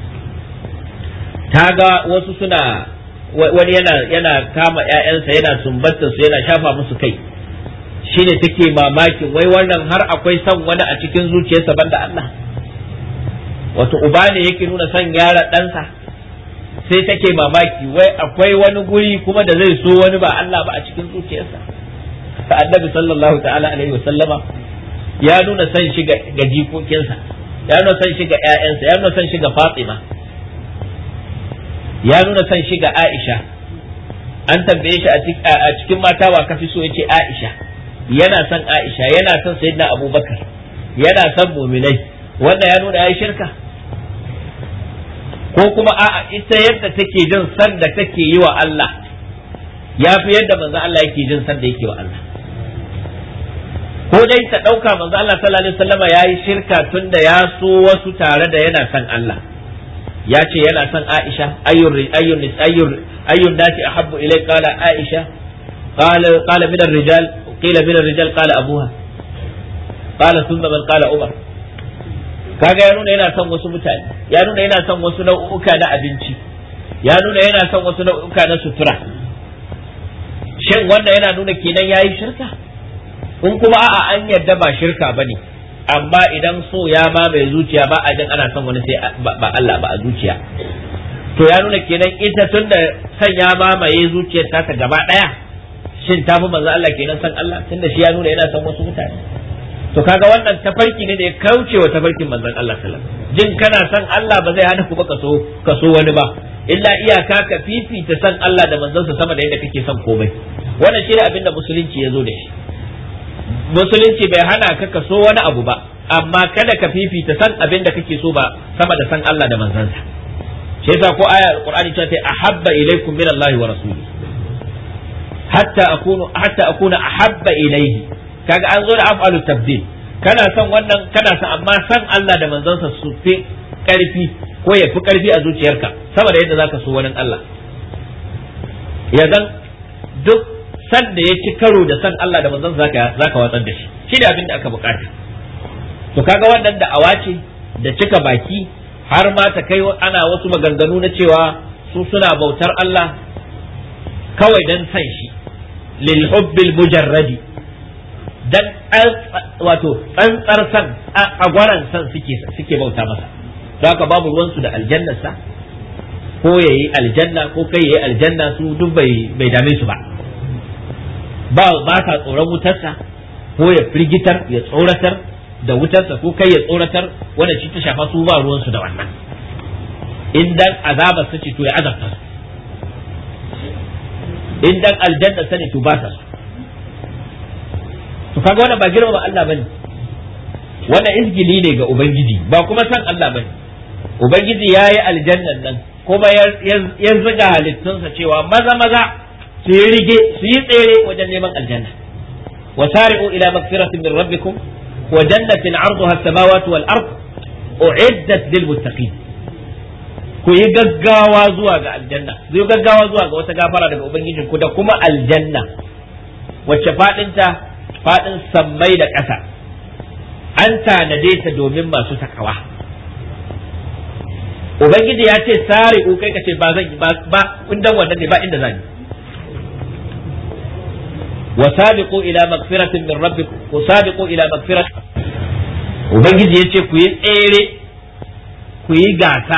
Ta ga wasu suna wani yana yana kama ƴaƴansa yana sumbatar su yana shafa musu kai, shine take mamakin wai wannan har akwai son wani a cikin zuciyarsa banda Allah. Wato uba ne yake nuna son yara ɗansa, sai take mamaki wai akwai wani guri kuma da zai so wani ba Allah ba a cikin zuciyarsa. Ta Annabi sallallahu ta'ala alaihi wa sallama ya nuna son shi ga jikokinsa, ya nuna son shi ga ƴaƴansa, ya nuna son shi ga Fatima, ya nuna son shi ga Aisha. An tambaye shi a cikin mata wa kafi so, yace Aisha. Yana son Aisha, yana son Sayyidina Abubakar, yana son mu'minai. Wanda ya nuna yayi shirka? Ko kuma a'a ita yadda take jin san da take yi wa Allah ya fi yadda manzo Allah yake jin san da yake wa Allah. Ko dai ta ɗauka manzo Allah sallallahu alaihi wasallam ya yi shirka tunda ya so wasu tare da yana son Allah. Ya ce yana son Aisha, ayyun ayyun ayyun ayyun nasi ahabbu ilay, qala Aisha, qala qala min ar-rijal, qila min ar-rijal qala abuha, qala thumma man qala Umar. Kaga ya nuna yana son wasu mutane, ya nuna yana son wasu nau'uka na abinci, ya nuna yana son wasu nau'uka na sutura. Shin wanda yana nuna kenan yayi shirka? In kuma a'a an yadda ba shirka bane, amma idan so ya mamaye zuciya ba a jin ana son wani sai ba Allah ba a zuciya, to ya nuna kenan ita tunda san ya mamaye zuciyar ta ta gaba daya, shin ta fi manzo Allah kenan san Allah tunda shi ya nuna yana son wasu mutane? To kaga wannan tafarki ne da ya kauce wa tafarkin manzon Allah sallallahu alaihi wasallam. Jin kana san Allah ba zai hana ku ba kaso kaso wani ba, illa iyaka ka fifita san Allah da manzon sa sama da yadda kake son komai. Wannan shi ne abinda musulunci ya zo da shi. Musulunci bai hana ka kaso wani abu ba, amma kada ka fifita san abin da kake so ba sama da san Allah da manzansa. shi yasa ko aya alqur'ani ta ce ahabba ilaykum min Allah wa rasulihi hatta akunu hatta akuna ahabba ilayhi. kaga an zo da af'alu tabdil, kana son wannan kana son, amma san Allah da manzansa su fi karfi ko ya fi karfi a zuciyarka saboda yadda zaka so wani Allah. ya zan duk san da ya ci karo da san Allah da manzansa zaka zaka watsar da shi, shi da abin da aka bukata. to kaga wannan da awace da cika baki har ma ta kai ana wasu maganganu na cewa su suna bautar Allah kawai dan san shi, lil hubbil mujarradi, dan wato tsantsar san a gwaran san suke suke bauta masa. don haka babu ruwansu da aljannarsa ko yayi aljanna ko kai yayi aljanna, su duk bai bai dame su ba. ba ba ta tsoron wutarsa ko ya firgitar ya tsoratar da wutarsa ko kai ya tsoratar, wanda shi ta shafa su ba ruwansu da wannan. in dan azabar sa ce to ya azabta su, in dan aljanna sani to ba ta su. to kaga wannan ba girmama Allah bane, wannan izgili ne ga ubangiji, ba kuma san Allah bane. ubangiji yayi aljannan nan kuma ya zuga halittunsa cewa maza maza su yi rige su yi tsere wajen neman aljanna. wasari'u ila magfiratin min rabbikum wa jannatin 'arduha as-samawati wal ard u'iddat lil muttaqin. ku yi gaggawa zuwa ga aljanna, ku yi gaggawa zuwa ga wata gafara daga ubangijinku da kuma aljanna wacce fadinta fadin sammai da ƙasa, an tanade ta domin masu takawa. ubangiji ya ce sari'u, kai ka ce ba zan ba ba indan wannan ne ba inda zan yi. wa sabiqu ila magfiratin min rabbikum, wa sabiqu ila magfiratin, ubangiji ya ce ku yi tsere ku yi gasa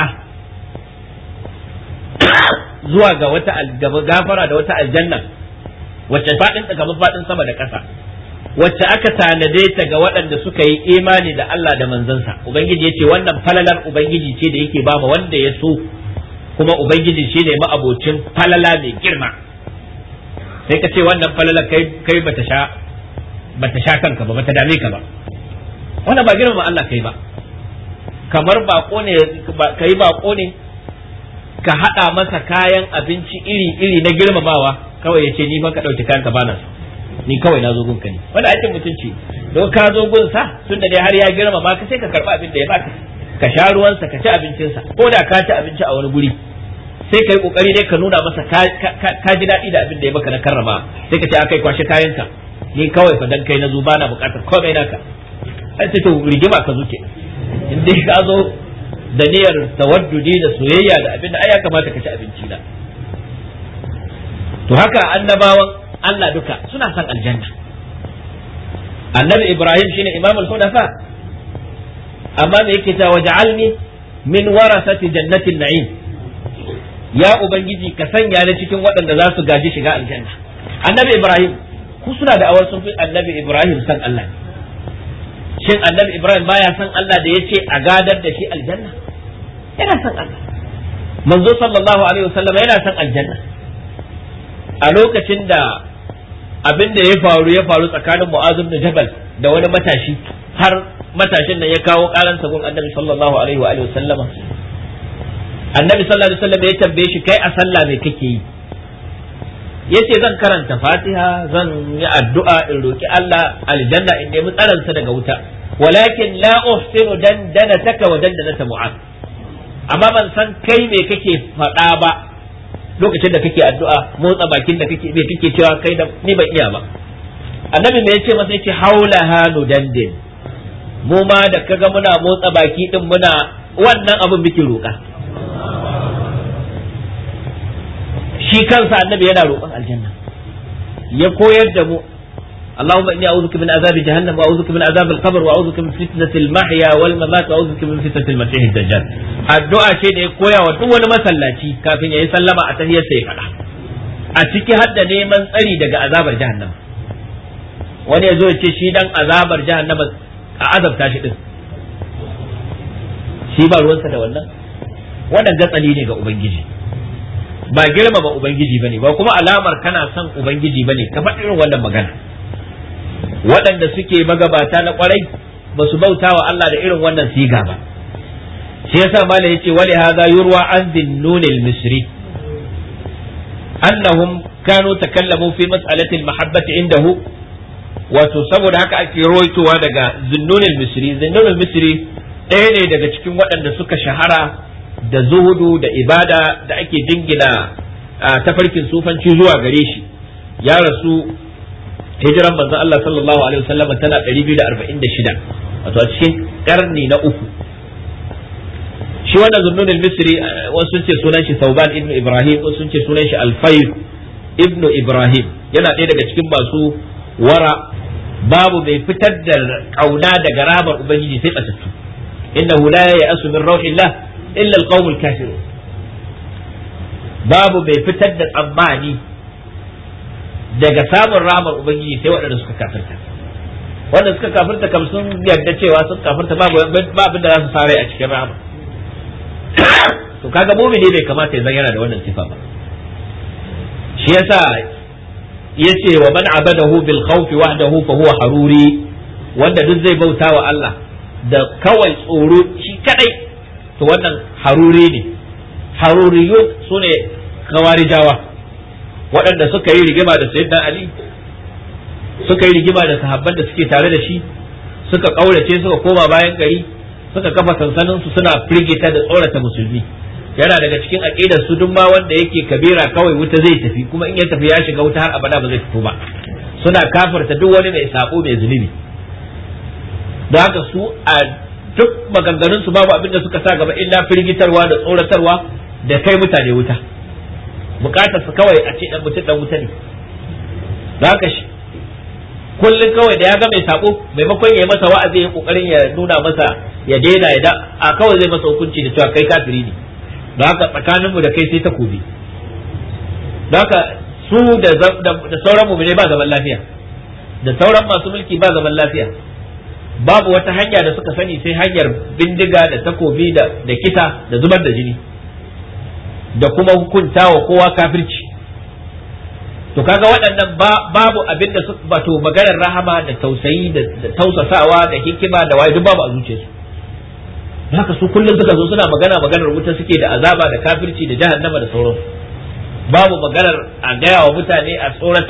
zuwa ga wata gafara da wata aljanna wacce fadin ta kamar fadin sama da ƙasa, wacce aka tanade ta ga waɗanda suka yi imani da Allah da manzansa. ubangiji ya ce wannan falalar ubangiji ce da yake ba ma wanda ya so, kuma ubangiji shi ne ma'abocin falala mai girma. sai ka ce wannan falalar kai kai bata sha bata sha kanka ba, bata dame ka ba, wannan ba girma Allah kai ba. kamar bako ne kai bako ne ka hada masa kayan abinci iri iri na girmamawa, kawai ya ce ni fa ka dauki kayan ka bana ni kawai na zo gunka ne, wanda aikin mutunci. don ka zo gunsa tun da dai har ya girma ma ka sai ka karba abin da ya baka, ka sha ruwansa ka ci abincinsa, ko da ka ci abinci a wani guri sai ka yi kokari dai ka nuna masa ka ji daɗi da abin da ya maka na karrama. sai ka ce akai kwashe kayanka, ni kawai fa dan kai na zo bana bukatar komai naka. an ce to rigima ka zuke, in dai ka zo da niyyar tawaddudi da soyayya da abin da ai ya kamata ka ci abinci na. to haka annabawan Allah duka suna son aljanna. annabi Ibrahim shine imamul hunafa, amma me yake ta waj'alni min warasati jannatin na'im, ya ubangiji ka sanya ni cikin waɗanda za su gaji shiga aljanna. annabi Ibrahim ku suna da awar sun fi annabi Ibrahim san Allah. shin annabi Ibrahim baya san Allah da yace a gadar da shi aljanna? yana san Allah. manzo sallallahu alaihi wasallam yana san aljanna. a lokacin da abin da ya faru ya faru tsakanin Mu'adh ibn Jabal da wani matashi, har matashin nan ya kawo karan gun Annabi sallallahu alaihi wa alihi wasallama. Annabi sallallahu alaihi wasallam ya tambaye shi, kai a sallah me kake yi? yace zan karanta Fatiha, zan yi addu'a in roki Allah aljanna in nemi tsaransa daga wuta, walakin la uhsinu dandanataka wa dandanata Mu'adh. amma ban san kai me kake faɗa ba lokacin da kake addu'a, motsa bakin da kake me kake cewa kai da ni ban iya ba. annabi me yace masa, yace haula hanu dandin, mu ma da kaga muna motsa baki din muna wannan abin muke roƙa. shi kansa annabi yana roƙon aljanna, ya koyar da mu اللهم إني أعوذ بك من عذاب جهنم وأعوذ بك من عذاب القبر وأعوذ بك من فتنة المحيا والممات وأعوذ بك من فتنة المسيح الدجال. الدعاء شيء da ya koya wa duk wani masallaci kafin ya yi sallama a tahiyar sai faɗa, a ciki hadda neman tsari daga azabar jahannama. wani ya zo ya ce shi dan azabar jahannama a azabta shi din, shi ba ruwansa da wannan. wannan gatsali ne ga ubangiji, ba girmama ubangiji bane, ba kuma alamar kana son ubangiji bane ka faɗi irin wannan magana. waɗanda suke magabata na ƙwarai ba su bauta wa Allah da irin wannan siga ba. shi yasa malai yace wali hadha yurwa an dhinnun al-misri annahum kanu takallamu fi mas'alati al-mahabbati indahu, wato saboda haka ake rawaitowa daga zinnun al-misri. zinnun al-misri ɗaya ne daga cikin waɗanda suka shahara da zuhudu da ibada da ake dingina tafarkin sufanci zuwa gare shi. ya rasu hijiran manzon Allah sallallahu alaihi wasallam tana ɗari biyu da arba'in da shida, wato a cikin karni na uku. shi wannan zunnun al-misri wasu sun ce sunan shi Sauban ibn Ibrahim, wasu sun ce sunan shi Al-Fayl ibn Ibrahim. yana ɗaya daga cikin masu wara, babu mai fitar da kauna daga ramar ubangiji sai batattu. innahu la ya'asu min rauhillah illa al-qaumul kafirun. babu mai fitar da tsammani daga samun ramar ubangiji sai waɗanda suka kafirta. wanda suka kafirta kam sun yarda cewa sun kafirta babu abin da za su fara a cikin rama. to kaga mu'mini bai kamata ya zan yana da wannan sifa ba. shi yasa yace wa man abadahu bil khawfi wahdahu fa huwa haruri, wanda duk zai bauta wa Allah da kawai tsoro shi kadai, to wannan haruri ne. haruriyun sune kawarijawa, waɗanda suka yi rigima da sayyidina Ali, suka yi rigima da sahabban da suke tare da shi, suka kaurace suka koma bayan gari, suka kafa sansanin su suna firgita da tsorata musulmi. yana daga cikin aqidar su duk ma wanda yake kabira kawai wuta zai tafi, kuma in ya tafi ya shiga wuta har abada ba zai fito ba. suna kafirta duk wani mai sabo mai zunubi. don haka su a duk maganganun su babu abin da suka sa gaba illa firgitarwa da tsoratarwa da kai mutane wuta. bukatar su kawai a ce dan mutum dan wuta ne. don haka shi kullun kawai da ya ga mai sabo, maimakon ya yi masa wa'azi ya kokarin ya nuna masa ya daina ya da a kawai zai masa hukunci da cewa kai kafiri ne. don haka tsakanin mu da kai sai takobi. don haka su da da sauran mu'mini ba zaman lafiya, da sauran masu mulki ba zaman lafiya. babu wata hanya da suka sani sai hanyar bindiga da takobi da da kisa da zubar da jini da kuma hukuntawa kowa kafirci. to kaga waɗannan babu abin da wato maganar rahama da tausayi da tausasawa da hikima da waye duk babu a zuciyarsu. haka su kullum suka zo suna magana maganar wuta suke da azaba da kafirci da jahannama da sauransu. babu maganar a gaya wa mutane a tsorata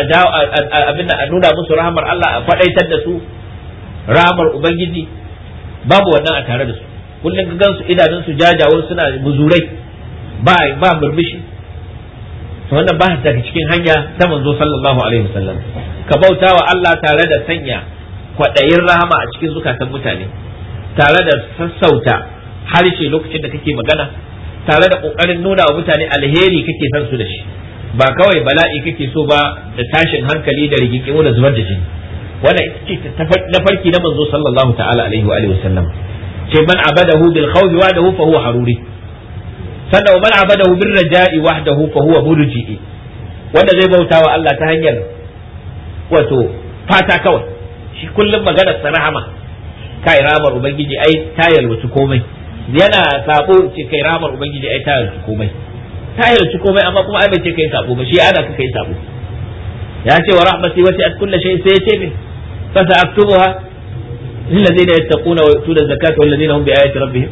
a abin a nuna musu rahamar Allah, a faɗaitar da su rahamar ubangiji. babu wannan a tare da su. kullum ka gansu idanun su jajawar suna buzurai ba ba murmushi. to wannan ba daga cikin hanya ta manzo sallallahu alaihi wasallam. ka bauta wa Allah tare da sanya kwaɗayin rahama a cikin zukatan mutane, tare da sassauta harshe lokacin da kake magana, tare da kokarin nuna wa mutane alheri kake son su da shi, ba kawai bala'i kake so ba da tashin hankali da rigingimu da zubar da jini. wannan ita ce na farki na manzo sallallahu ta'ala alaihi wa alihi wasallam. ce man abadahu bil khawfi wahdahu fa huwa haruri, sannan man abadahu bir raja'i wahdahu fa huwa murji'i, wanda zai bauta wa Allah ta hanyar wato fata kawai, shi kullum maganar sa rahama, kai ramar ubangiji ai ta yalwaci komai. yana sabo ce kai ramar ubangiji ai ta yalwaci komai, ta yalwaci komai, amma kuma ai bai ce kai sabo ba, shi ana ka kai sabo. ya ce wa rahmati wasi'at kulli shay, sai ya ce min fa sa'aktubuha lil ladina yattaquna wa yu'tuna zakata wal ladina hum bi ayati rabbihim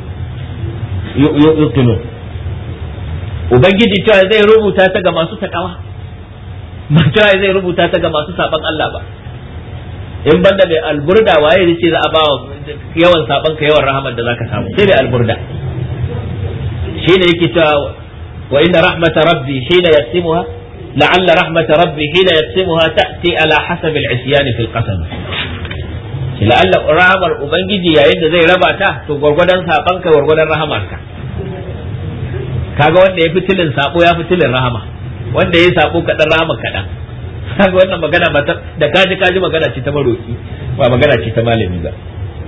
yuqinun. ubangiji cewa zai rubuta ta ga masu takawa, ba cewa zai rubuta ta ga masu saban Allah ba. in banda mai alburda waye ne ce za a ba yawan saban ka yawan rahamar da zaka samu, sai mai alburda shine yake cewa wa inna rahmata rabbi hina yaqsimuha la'alla rahmata rabbi hina yaqsimuha ta'ti ala hasab al-isyan fi al-qasam. la'alla rahamar ubangiji yayin da zai raba ta, to gurgurdan saban ka gurgurdan rahamar ka. kaga wanda ya fitilin sabo ya fitilin rahama, wanda ya sabo kadan rahama kadan. kaga wannan magana ba da kaji kaji magana ce ta maroki, ba magana ce ta malami ba.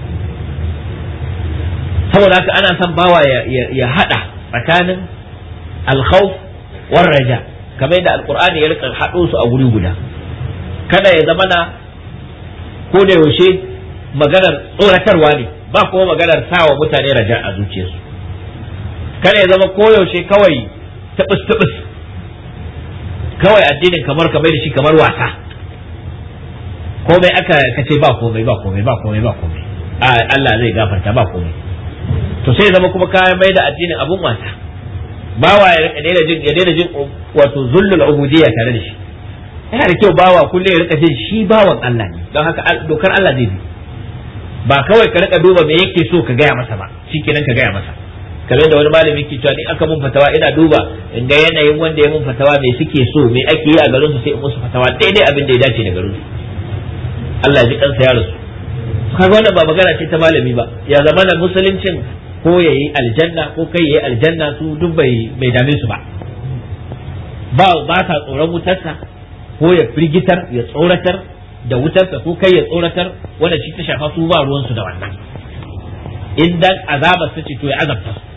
saboda haka ana son bawa ya ya hada tsakanin al-khawf war raja, kamar yadda alqur'ani ya rika hado su a guri guda. kada ya zama na ko da yaushe maganar tsoratarwa ne, ba kuma maganar sawa mutane raja a zuciyarsu. kada ya zama koyaushe kawai tabus tabus, kawai addinin kamar ka bai da shi kamar wasa, komai aka kace ba komai ba komai ba komai ba komai. Allah zai gafarta ba komai. To sai zama kuma kayan mai da addinin abun wasa, bawa ya daina jin ya daina jin wato zullul ubudiyya tare da shi. Yana da kyau bawa kullum ya rika jin shi bawan Allah ne, don haka dokar Allah zai bi, ba kawai ka rika duba me yake so ka gaya masa ba shikenan ka gaya masa. Kamar da wani malami ke cewa ni aka mun fatawa ina duba in ga yanayin wanda ya mun fatawa me suke so me ake yi a garin su sai in musu fatawa daidai abin da ya dace da garin su. Allah ya ji kansa ya rasu. Kaga wannan ba magana ce ta malami ba, ya zama na musuluncin ko yayi aljanna ko kai yayi aljanna su duk bai bai dame su ba. Ba ba ta tsoron wutarsa ko ya firgitar ya tsoratar da wutarsa ko kai ya tsoratar, wanda shi ta shafa su ba ruwan su da wannan. In dan azaba su ce to ya azabta su,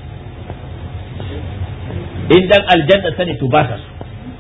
in dan aljanna sani to ba sa su.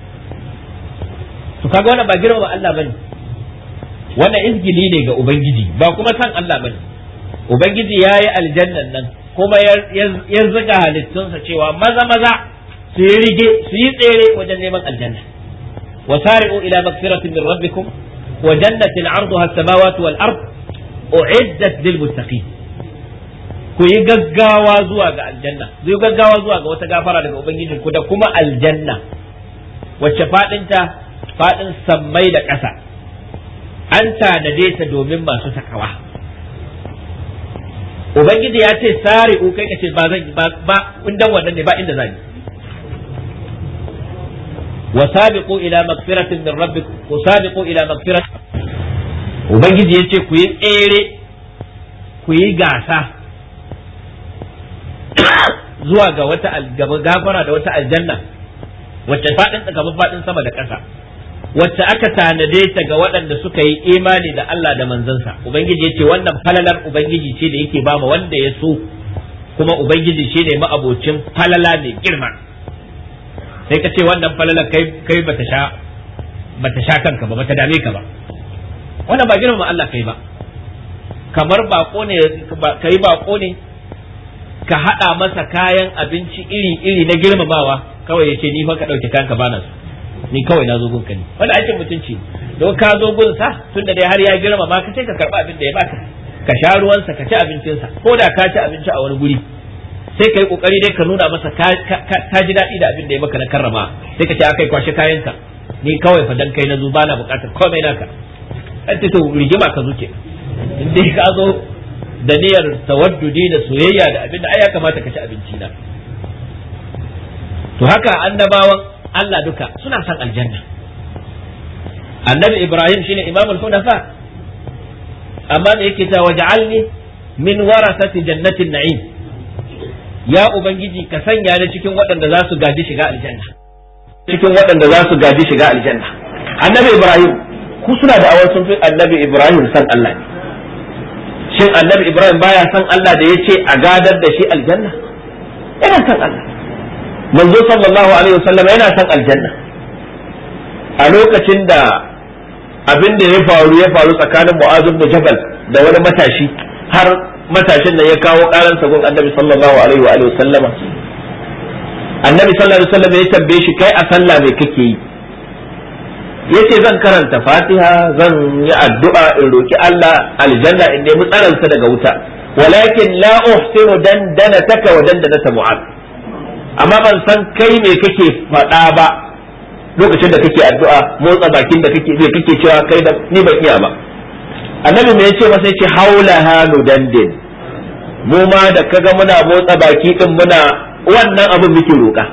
To kaga wannan ba girma Allah bane, wannan izgili ne ga ubangiji, ba kuma san Allah bane. Ubangiji yayi aljannan nan kuma ya zuga halittunsa cewa maza maza su yi rige su yi tsere wajen neman aljanna. wasari'u ila magfiratin min rabbikum wa jannatin 'arduha as-samawati wal ard u'iddat lil muttaqin. Ku yi gaggawa zuwa ga aljanna, ku yi gaggawa zuwa ga wata gafara daga ubangijin ku da kuma aljanna wacce fadinta fadin sammai da ƙasa, an tanade ta domin masu takawa. Ubangiji ya ce sari'u, kai ka ce ba zan ba ba indan wannan ne ba inda zan yi. wa sabiqu ila magfiratin min rabbikum, wa sabiqu ila magfiratin. Ubangiji ya ce ku yi tsere, ku yi gasa zuwa ga wata gafara da wata aljanna wacce fadin gaban fadin sama da ƙasa, wacce aka tanade ta ga waɗanda suka yi imani da Allah da manzansa. Ubangiji ya ce wannan falalar Ubangiji ce da yake bama wanda ya so, kuma Ubangiji shi ne ma'abocin falala mai girma. Sai ka ce wannan falalar kai kai bata sha bata sha kanka ba, bata dame ka ba, wannan ba girma Allah kai ba. Kamar bako ne, kai bako ne ka haɗa masa kayan abinci iri-iri na girmamawa, kawai ya ce ni fa ka ɗauke kanka bana su, ni kawai na zo gunka ne. Wanda ake mutunci, don ka zo gunsa tunda dai har ya girmama ka sai ka karɓi abin da ya baka, ka sha ruwansa ka ci abincinsa, ko da ka ci abinci a wani guri sai ka yi kokari dai ka nuna masa ka ji daɗi da abin da ya maka na karrama, sai ka ce akai kwashe kayanka, ni kawai fa dan kai na zo bana buƙatar komai naka. An ce to rigima ka zuke, in dai ka zo da niyyar tawaddudi da soyayya da abin da ai ya kamata ka ci abinci na. To haka annabawan Allah duka suna son aljanna. Annabi Ibrahim shine imamul hunafa, amma da yake ta waj'alni min warasati jannatin na'im, ya ubangiji ka sanya ni cikin waɗanda za su gaji shiga aljanna, cikin waɗanda za su gaji shiga aljanna. Annabi Ibrahim, ku suna da awar sun fi annabi Ibrahim san Allah ne. Shin annabi Ibrahim baya san Allah da ya ce a gadar da shi aljanna? Yana san Allah. Manzo sallallahu alaihi wasallam yana san aljanna. A lokacin da abin da ya faru ya faru tsakanin Mu'adh ibn Jabal da wani matashi, har matashin nan ya kawo karan sa gun annabi sallallahu alaihi wa alihi wasallama. Annabi sallallahu alaihi wasallam ya tambaye shi, kai a sallah me kake yi? Yace zan karanta Fatiha, zan yi addu'a in roki Allah aljanna in nemi tsaransa daga wuta, walakin la uhsinu dandanataka wa dandanata Mu'adh. Amma ban san kai me kake faɗa ba lokacin da kake addu'a, motsa bakin da kake zai kake cewa kai da ni ban iya ba. Annabi me yace masa, yace haula hanu dandin, mu ma da kaga muna motsa baki din muna wannan abin muke roƙa.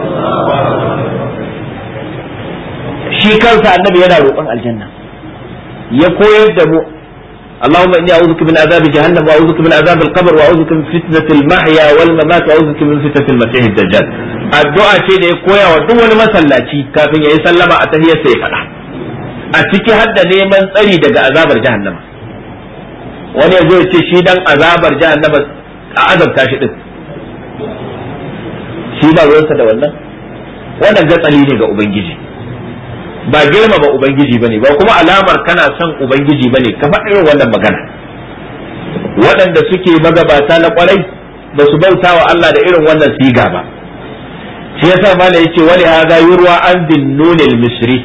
Shi kansa annabi yana roƙon aljanna, ya koyar da mu Allahumma inni a'udhuka min azabi jahannam wa a'udhuka min azab al-qabr wa a'udhuka min fitnati al-mahya wal mamat wa a'udhuka min fitnati al-masih ad-dajjal. Addu'a ce da ya koya wa duk wani masallaci kafin yayi sallama a tahiyyar sai ya faɗa, a ciki har da neman tsari daga azabar jahannama. Wani yazo ya ce shi dan azabar jahannama a azabta shi din, shi ba ruwansa da wannan. Wannan gatsali ne ga ubangiji, ba girma ba ubangiji bane, ba kuma alamar kana son ubangiji bane ka faɗi irin wannan magana. Waɗanda suke magabata na kwarai ba su bauta wa Allah da irin wannan siga ba. Shi yasa mala yace wali hadha yurwa an dinnun al-misri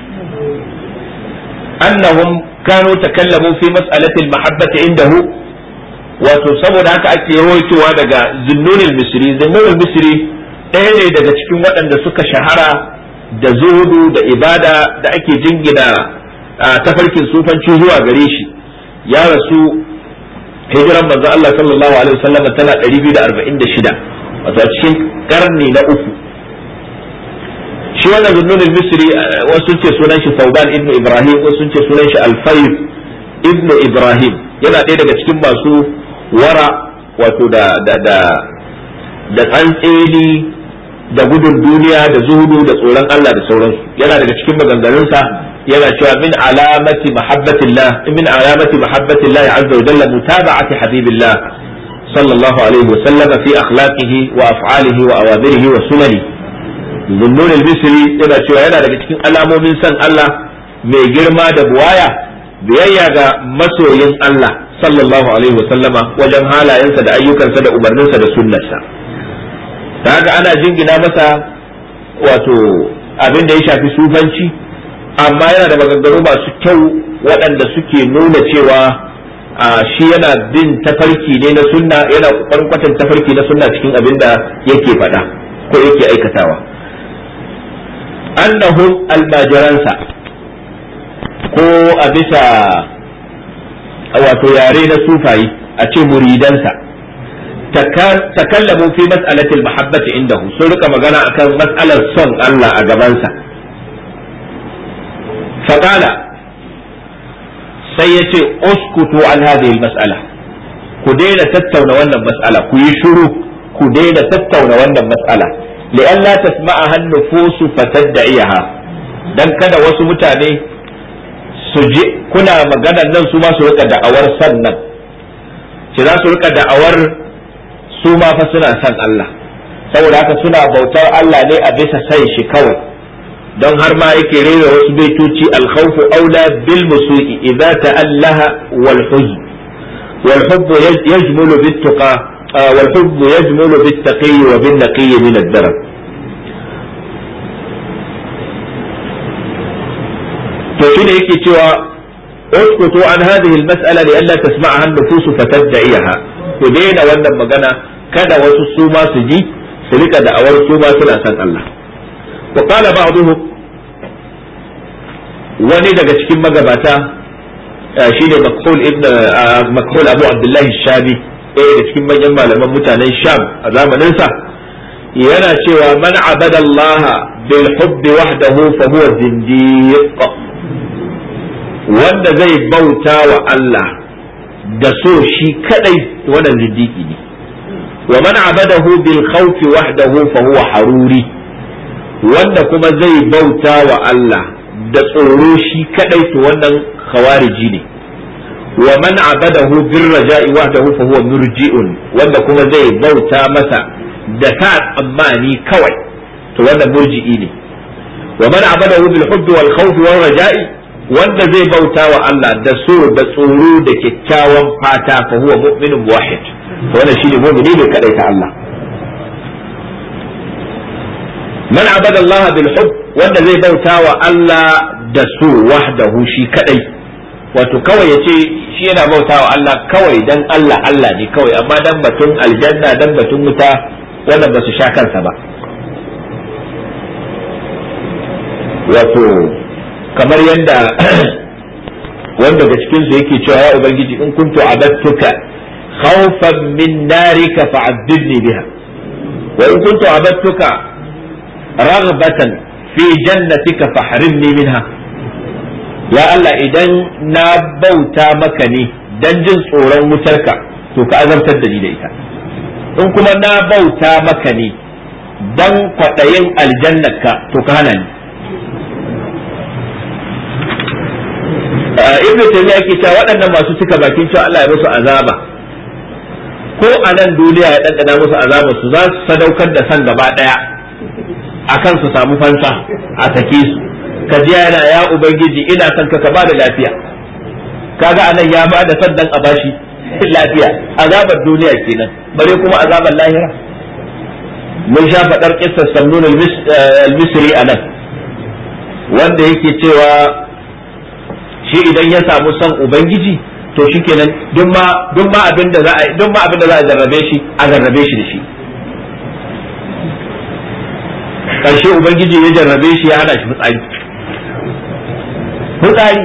annahum kanu takallamu fi mas'alati al-mahabbati indahu wato saboda haka ake rawaitowa daga Zunnunul Misri. Zunnunul Misri ɗaya ne daga cikin waɗanda suka shahara da zuhudu da ibada da ake jingina tafarkin sufanci zuwa gare shi. Ya rasu hijiran manzon Allah sallallahu alaihi wasallam tana ɗari biyu da arba'in da shida, wato a cikin karni na uku. Shi wannan Zunnunul Misri wasu ce sunan shi Sauban ibn Ibrahim, wasu ce sunan shi Al-Fayl ibn Ibrahim. Yana ɗaya daga cikin masu wara, wato da da da da tsantseni da gudun duniya da zuhudu da tsoron Allah da sauransu. Yana daga cikin maganganunsa yana cewa min alamati mahabbatillah min alamati mahabbatillah azza wa jalla mutaba'ati habibillah sallallahu alaihi wa sallam fi akhlaqihi wa af'alihi wa awamirihi wa sunani. Zunnun al-Misri yana cewa yana daga cikin alamomin san Allah mai girma da buwaya biyayya ga masoyin Allah sallallahu alaihi wa sallama wajen halayensa da ayyukansa da umarninsa da sunnarsa. Ta haka ana jingina masa wato abin da ya shafi sufanci, amma yana da maganganu masu kyau waɗanda suke nuna cewa shi yana bin tafarki ne na sunna, yana ƙoƙarin kwatan tafarki na sunna cikin abin da yake faɗa ko yake aikatawa. Annahum almajiransa ko a bisa wato yare na sufayi a ce muridansa takallamu fi mas'alatil mahabbati indahu, sun rika magana akan mas'alar son Allah a gabansa. faqala sai yace uskutu an hadhihi mas'ala, ku daina tattauna wannan mas'ala, ku yi shiru, ku daina tattauna wannan mas'ala. li'an la tasma'aha an-nufusu fatad'iha, dan kada wasu mutane su je kuna maganar nan su ma su rika da'awar sannan, ce za su rika da'awar su ma fa suna san Allah, saboda haka suna bautar Allah ne a bisa san shi kawai. don har ma yake rera wasu baitoci al-khawfu aula bil musu'i idza ta'allaha wal huzn wal hubb yajmulu bit tuqa wal hubb yajmulu bit taqi wa bin naqi min ad-darab. to shine yake cewa uskutu an hadhihi al-mas'ala li alla tasma'aha an-nufus fatad'iha, ku daina wannan magana kada wasu su ma su ji su rika da'awar su ma suna san Allah. wa qala ba'dhum, wani daga cikin magabata shine Makhul ibn Makhul Abu Abdullah Shabi, ɗaya daga cikin manyan malaman mutanen Sham a zamanin sa, yana cewa man abada Allah bil hubbi wahdahu fa huwa zindiq, wanda zai bauta wa Allah da so shi kadai wannan zindiki ne. wa man abadahu bil khawfi wahdahu fa huwa haruri, wanda kuma zai bauta wa Allah da tsoro shi kadai to wannan khawariji ne. wa man abadahu bir raja'i wahdahu fa huwa murji'un, wanda kuma zai bauta masa da ta tsammani kawai to wannan murji'i ne. wa man abadahu bil hubbi wal khawfi wal raja'i, wanda zai bauta wa Allah da so da tsoro da kyakkyawan fata fa huwa mu'minun muwahhid, to wannan shine mu'mini ne kadai ta Allah. man abada Allah bil hubb, wanda zai bauta wa Allah da so wahdahu shi kadai, wato kawai yace shi yana bauta wa Allah kawai dan Allah Allah ne kawai, amma dan batun aljanna dan batun wuta wannan ba su sha kansa ba. wato kamar yadda wanda daga cikin su yake cewa ya ubangiji in kuntu abattuka khawfan min narika fa'addibni biha wa in kuntu abattuka raghbatan fi jannatika fahrimni minha, ya Allah idan na bauta maka ne dan jin tsoron wutarka to ka azabtar da ni da ita, in kuma na bauta maka ne dan kwaɗayin aljannarka to ka hana ni. ibnu taymiya yake cewa waɗannan masu cika bakin cewa Allah ya musu azaba, ko a nan duniya ya ɗanɗana musu azaba su za su sadaukar da san gaba ɗaya akan su samu fansa a sake su. ka ji yana ya ubangiji ina son ka ka bada lafiya, kaga anan ya bada saddan a bashi lafiya, azabar duniya kenan bare kuma azabar lahira. mun sha faɗar kissar Samnun al-Misri anan, wanda yake cewa shi idan ya samu son ubangiji to shikenan duk ma duk ma abin da za a duk ma abin da za a jarrabe shi a jarrabe shi da shi. Karshe ubangiji ya jarrabe shi ya hana shi fitsari fitsari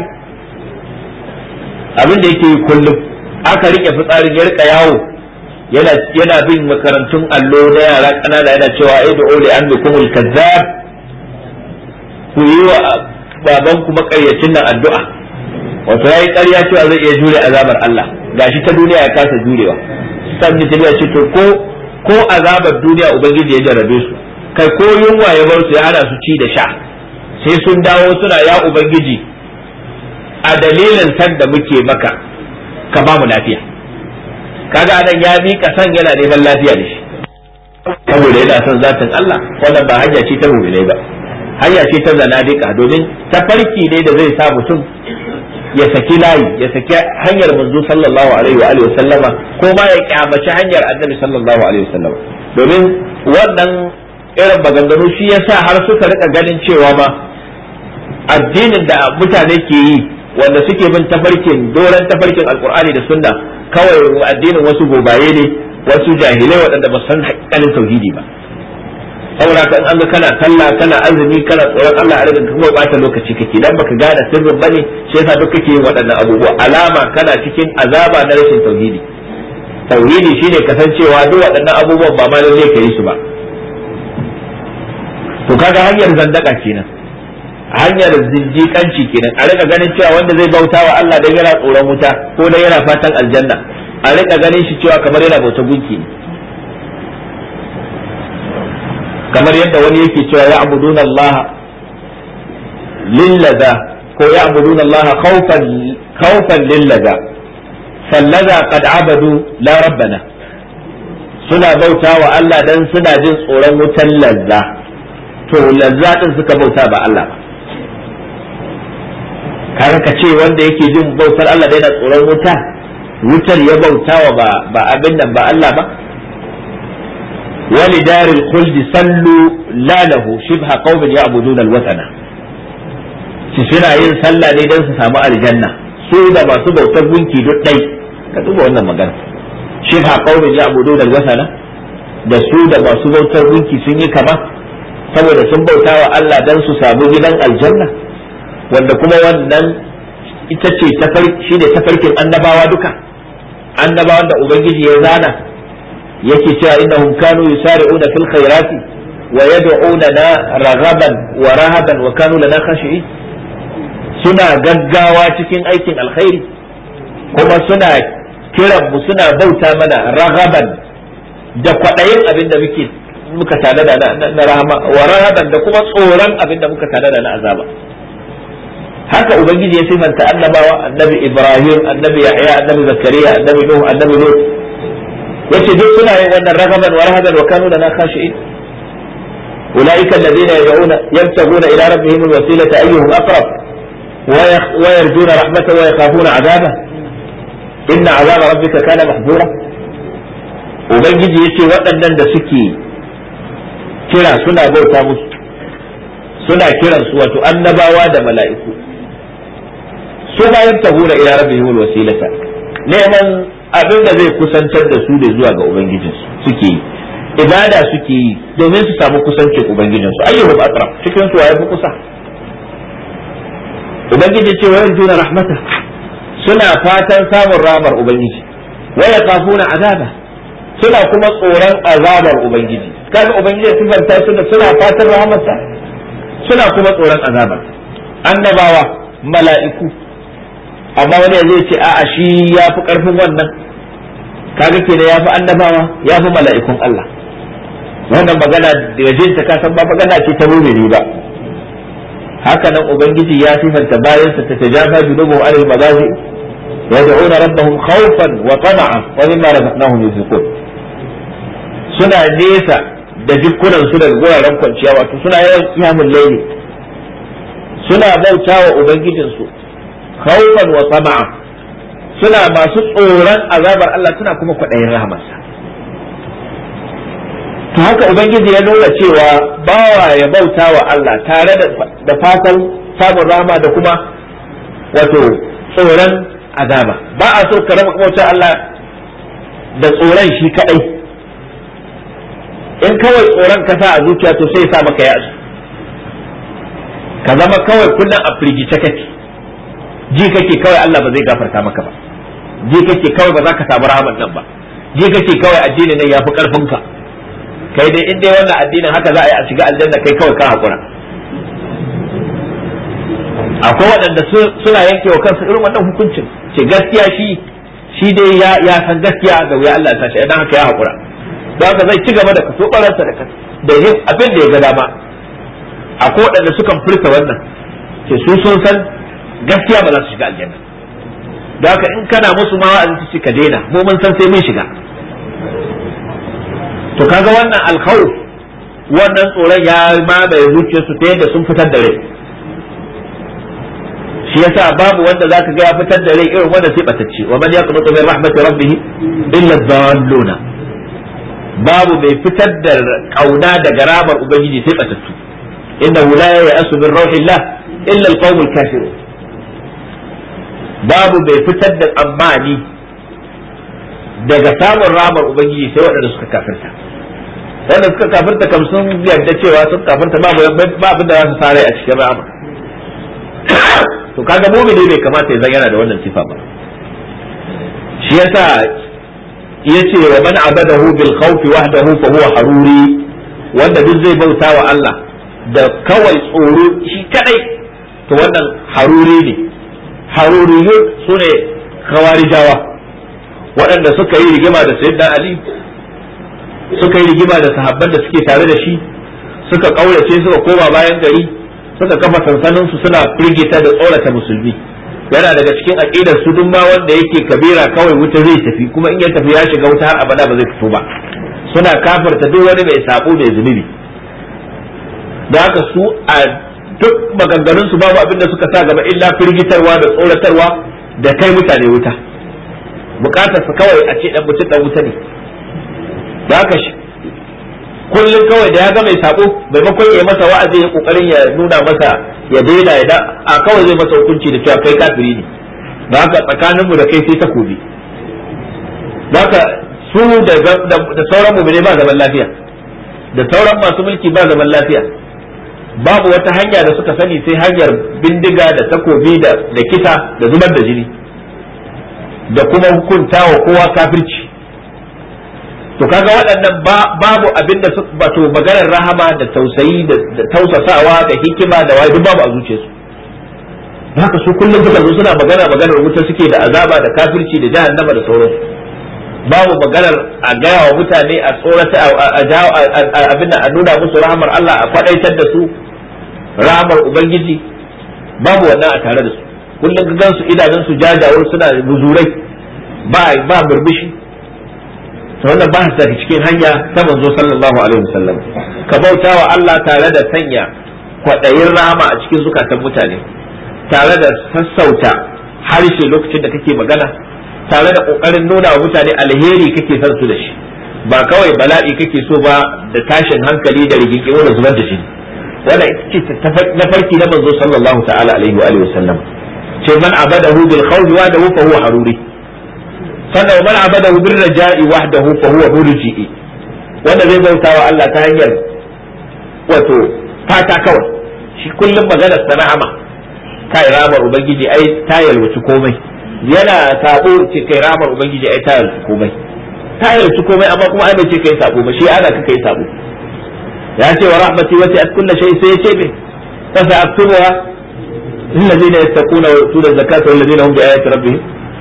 abin da yake yi kullum, aka rike fitsarin ya rika yawo yana yana bin makarantun allo na yara kanana yana cewa id'u li anbikumul kazzab, ku yi wa baban ku makaryacin nan addu'a. Wato yayi ƙarya cewa zai iya jure azabar Allah, gashi ta duniya ya kasa jurewa. Sannan ta ce to ko ko azabar duniya ubangiji ya jarrabe su, kai ko yunwa ya bar su ya hana su ci da sha, sai sun dawo suna ya ubangiji a dalilin san da muke maka ka ba mu lafiya. Kaga anan ya mika san yana neman lafiya da shi saboda yana son zatin Allah. Wannan ba hanya ce ta mu'minai ba, hanya ce ta zanadika, domin tafarki ne da zai sa mutum ya saki layi, ya saki hanyar manzo sallallahu alaihi wa alihi wasallama, ko ma ya kyamaci hanyar annabi sallallahu alaihi wasallama. Domin wannan irin maganganu shi yasa har suka rika ganin cewa ma addinin da mutane ke yi wanda suke bin tafarkin doran tafarkin alkur'ani da sunna kawai addinin wasu gobaye ne, wasu jahilai waɗanda ba san hakikanin tauhidi ba. Saboda ka in an ga kana sallah kana azumi kana tsoron Allah a riga kuma bata lokaci kake dan baka gane sirrin bane, shi yasa duk kake yin waɗannan abubuwa. Alama kana cikin azaba na rashin tauhidi. Tauhidi shine kasancewa duk waɗannan abubuwan ba ma lalle ka yi su ba. To kaga hanyar zandaka kenan, hanyar zindiƙanci kenan, a rika ganin cewa wanda zai bauta wa Allah dan yana tsoron wuta ko dan yana fatan aljanna, a rika ganin shi cewa kamar yana bauta gunki ne. Kamar yadda wani yake cewa ya abuduna Allah lillaza ko ya abuduna Allah khawfan khawfan lillaza fallaza qad abadu la rabbana, suna bauta wa Allah dan suna jin tsoron wutan lazza, to lazza din suka bauta ba Allah ba. Kaga ka ce wanda yake jin bautar Allah da yana tsoron wuta, wutar ya bauta wa ba ba abin nan ba Allah ba. wali daril khuldi sallu la lahu shibha qaumin ya'buduna al-watana, shi suna yin sallah ne dan su samu aljanna, su da masu bautar gunki duk dai. Ka duba wannan magana, shibha qaumin ya'buduna al-watana, da su da masu bautar gunki sun yi kama saboda sun bauta wa Allah dan su samu gidan aljanna, wanda kuma wannan ita ce shi ne tafarkin annabawa duka. Annabawan da Ubangiji ya zana yake cewa innahum kanu yusari'una fil khairati wa yad'unana raghaban wa rahaban wa kanu lana khashi'in, suna gaggawa cikin aikin alkhairi kuma suna kiran mu suna bauta mana raghaban da kwadayin abin da muke muka tanada na rahama, wa rahaban da kuma tsoron abin da muka tanada na azaba. Haka ubangiji ya sifanta annabawa, annabi Ibrahim, annabi Yahya, annabi Zakariya, annabi Nuh, annabi Lut, yace duk suna yin wannan ragaban wa rahaban wa kanu lana khashi'in. Ulaika alladhina yad'una yabtaguna ila rabbihim alwasilata ayyuhum aqrab wa yarjuna rahmatahu wa yakhafuna 'adabahu inna 'adaba rabbika kana mahdura. Ubangiji yace waɗannan da suke kira suna bauta musu, suna kiransu wato annabawa da mala'iku, su ma yabtaguna ila rabbihim alwasilata, neman abin da zai kusantar da su da zuwa ga ubangijinsu suke yi, ibada suke yi domin su samu kusancin ubangijinsu. ayyuhum aqrab, cikin su waye fi kusa. Ubangiji ce wa yarjuna rahmata, suna fatan samun rahmar ubangiji, wa yakhafuna azaba, suna kuma tsoron azabar ubangiji. Kaga ubangiji ya sifanta su da suna fatan rahmarsa, suna kuma tsoron azaba. Annabawa, mala'iku, amma wani zai ce a'a shi ya fi ƙarfin wannan, kaga ke da ya fi annabawa ya fi mala'ikun Allah. Wannan magana da jinta ka san ba magana ce ta mumini ba. Haka nan ubangiji ya sifanta bayansa ta tajafa junubuhum anil magazi yad'una rabbahum khawfan wa tama'a wa mimma razaqnahum yunfiqun, suna nesa da jikunan su daga guraren kwanciya, wato suna yawan kiyamun laili, suna bautawa ubangijinsu khawfan wa tama'a, suna masu tsoron azabar Allah suna kuma kwaɗayin rahamarsa. To haka ubangiji ya nuna cewa bawa ya bauta wa Allah tare da fatan samun rahama da kuma wato tsoron azaba. Ba a so ka raba bautar Allah da tsoron shi kadai. In kawai tsoron ka sa a zuciya to sai ya sa maka yasu, ka zama kawai kullum a firgice kake, ji kake kawai Allah ba zai gafarta maka ba, ji kake kawai ba za ka samu rahaman nan ba, ji kake kawai addinin nan yafi karfin ka, kai dai in dai wannan addinin haka za a yi a shiga aljanna kai kawai ka hakura. Akwai waɗanda suna yanke wa kansu irin wannan hukuncin, ce gaskiya shi shi dai ya ya san gaskiya ga wuya Allah ta shi idan haka ya hakura, don haka zai ci gaba da kaso baransa da da yin abin da ya ga dama. Akwai waɗanda sukan furta wannan, ce su sun san gaskiya ba za su shiga aljanna, don haka in kana musu ma wa'azi su ka daina, mu mun san sai mun shiga. To kaga wannan alkhawf, wannan tsoron ya mamaye zuciyarsu ta yadda sun fitar da rai. Shi yasa babu wanda zaka ga ya fitar da rai irin wanda sai batacce, wa man yaqnutu min rahmati rabbih illa ad-dalluna. Babu mai fitar da kauna daga ramar ubangiji sai batattu. innahu la ya'asu min rauhillah illa al-qawmul kafirun. Babu mai fitar da tsammani daga samun ramar ubangiji sai waɗanda suka kafirta. Wanda suka kafirta kam sun yarda cewa sun kafirta babu abin da za su sare a cikin ramar. To kaga mu'mini bai kamata ya zan yana da wannan sifa ba. Shi yasa yace wa man abadahu bil khawfi wahdahu fa huwa haruri, wanda duk zai bauta wa Allah da kawai tsoro shi kadai to wannan haruri ne. Haruriyun sune khawarijawa waɗanda suka yi rigima da sayyidina Ali, suka yi rigima da sahabban da suke tare da shi, suka kaurace suka koma bayan gari, suka kafa sansanin su suna firgita da tsorata musulmi. Yana daga cikin aqidar su duk ma wanda yake kabira kawai wuta zai tafi, kuma in ya tafi ya shiga wuta har abada ba zai fito ba. Suna kafirta duk wani mai sabo mai zunubi. Da haka su a duk maganganun su babu abin da suka sa gaba illa firgitarwa da tsoratarwa da kai mutane wuta. Bukatar su kawai a ce dan mutum dan wuta ne. Da haka shi kullum kawai da ya ga mai sabo maimakon ya masa wa'azi ya kokarin ya nuna masa ya daina ya da a kawai zai masa hukunci da cewa kai kafiri ne. Da haka tsakanin mu da kai sai takobi. Da haka su da da sauran mu'mini ba zaman lafiya, da sauran masu mulki ba zaman lafiya. Babu wata hanya da suka sani sai hanyar bindiga da takobi da da kisa da zubar da jini da kuma hukunta wa kowa kafirci. To kaga waɗannan babu abin da wato maganar rahama da tausayi da tausasawa da hikima da wai babu a zuciyarsu. Haka su kullum suka zo suna magana maganar wuta suke da azaba da kafirci da jahannama da sauransu. Babu maganar a gaya wa mutane a tsorata a abin da a nuna musu rahamar Allah, a kwadaitar da su rahamar Ubangiji, babu wannan a tare da su. Kullum ga gansu idanun su jajawar suna buzurai ba ba burbushi. To wannan ba ta cikin hanya ta manzo sallallahu alaihi wasallam. Ka bauta wa Allah tare da sanya kwadayin rahama a cikin zukatan mutane, tare da sassauta harshe lokacin da kake magana, tare da kokarin nuna wa mutane alheri kake son su da shi, ba kawai bala'i kake so ba da tashin hankali da rigingimu da zubar da jini. Wannan ita ce na farki na manzo sallallahu ta'ala alaihi wa alihi wasallam. Ce man abadahu bil khawfi wahdahu fa huwa haruri. Sannan man abadahu bir raja'i wahdahu fa huwa murji'i. Wanda zai bauta wa Allah ta hanyar wato fata kawai, shi kullum magana sana'ama kai ramar ubangiji ai ta yalwaci komai, yana sabo ce kai ramar ubangiji ai ta yalwaci komai, ta yalwaci komai amma kuma ai bai ce kai sabo ba, shi ana ka kai sabo. Ya ce wa rahmati wasi'at kulli shay, sai ya ce me fa sa'aktubuha lil ladina yattaquna wa yu'tuna zakata wal ladina hum bi ayati rabbihim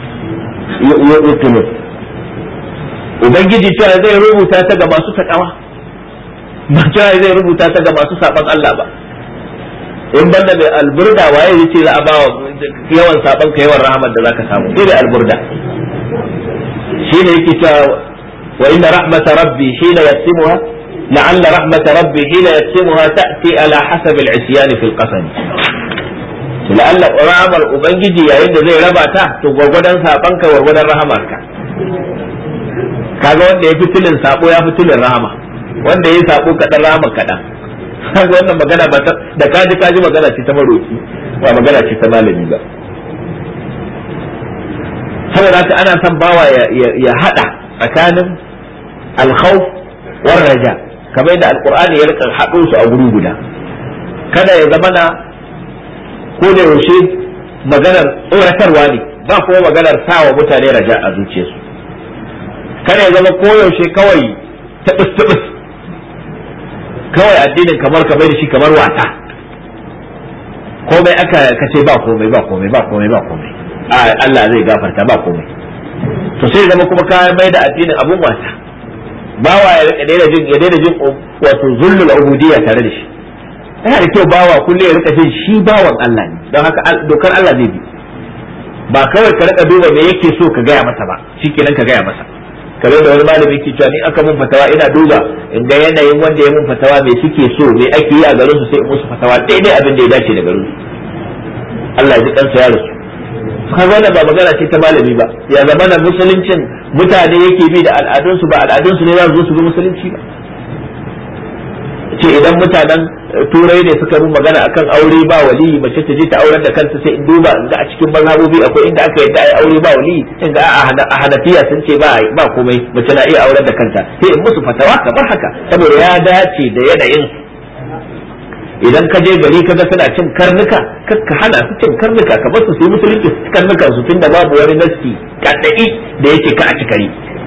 yuqinun. Ubangiji cewa zai rubuta ta ga masu takawa, ba cewa zai rubuta ta ga masu saban Allah ba. In banda mai alburda waye yace za a ba yawan saban ka yawan rahmat da zaka samu, sai da alburda. Shi ne yake cewa wa inna rahmat rabbi hina yaqsimuha la'alla rahmat rabbi hina yaqsimuha ta'ti ala hasab al-isyan fi al-qasam. La'alla rahmar ubangiji yayin da zai raba ta to gwargwadon saban ka gwargwadon rahamar ka. Kaga wanda ya fitilin sabo ya fitilin rahama, wanda ya sabo kadan rahama kadan. Kaga wannan magana ba da kaji kaji magana ce ta maroki, ba magana ce ta malami ba. saboda haka ana son bawa ya hada tsakanin al-khawf war raja kamar da alqur'ani ya rika hado su a guri guda. kada ya zama na ko da yaushe maganar tsoratarwa ne ba kuma maganar sawa mutane raja a zuciyarsu. kada ya zama ko yaushe kawai tabis tabis kawai addinin kamar kamar da shi kamar wata komai aka kace ba komai ba komai ba komai ba komai a Allah zai gafarta ba komai to sai zama kuma ka mai da addinin abun wasa bawa ya rika daina jin ya daina jin wato zullul ubudiyya tare da shi yana da kyau bawa kullum ya rika jin shi bawan Allah ne don haka dokar Allah zai bi ba kawai ka rika duba me yake so ka gaya masa ba shikenan ka gaya masa kamar da wani malami yake cewa ni aka mun fatawa ina duba in ga yanayin wanda ya mun fatawa me suke so me ake yi a garin su sai in musu fatawa daidai abin da ya dace da garin su Allah ya ji kansa ya rasu kaga wannan ba magana ce ta malami ba ya zama na musuluncin mutane yake bi da al'adun su ba al'adun su ne za su zo su bi musulunci ba ce idan mutanen turai ne suka yi magana akan aure ba wali mace ta je ta aurar da kanta sai in duba in ga a cikin mazhabobi akwai inda aka yadda ai aure ba wali in ga a Hanafiya sun ce ba ba komai mace na iya aurar da kanta sai in musu fatawa kamar haka saboda ya dace da yanayin. idan ka je gari kaga suna cin karnuka ka hana su cin karnuka ka bar su su yi musulunci karnukan su tunda babu wani nasti kadai da yake ka a cikari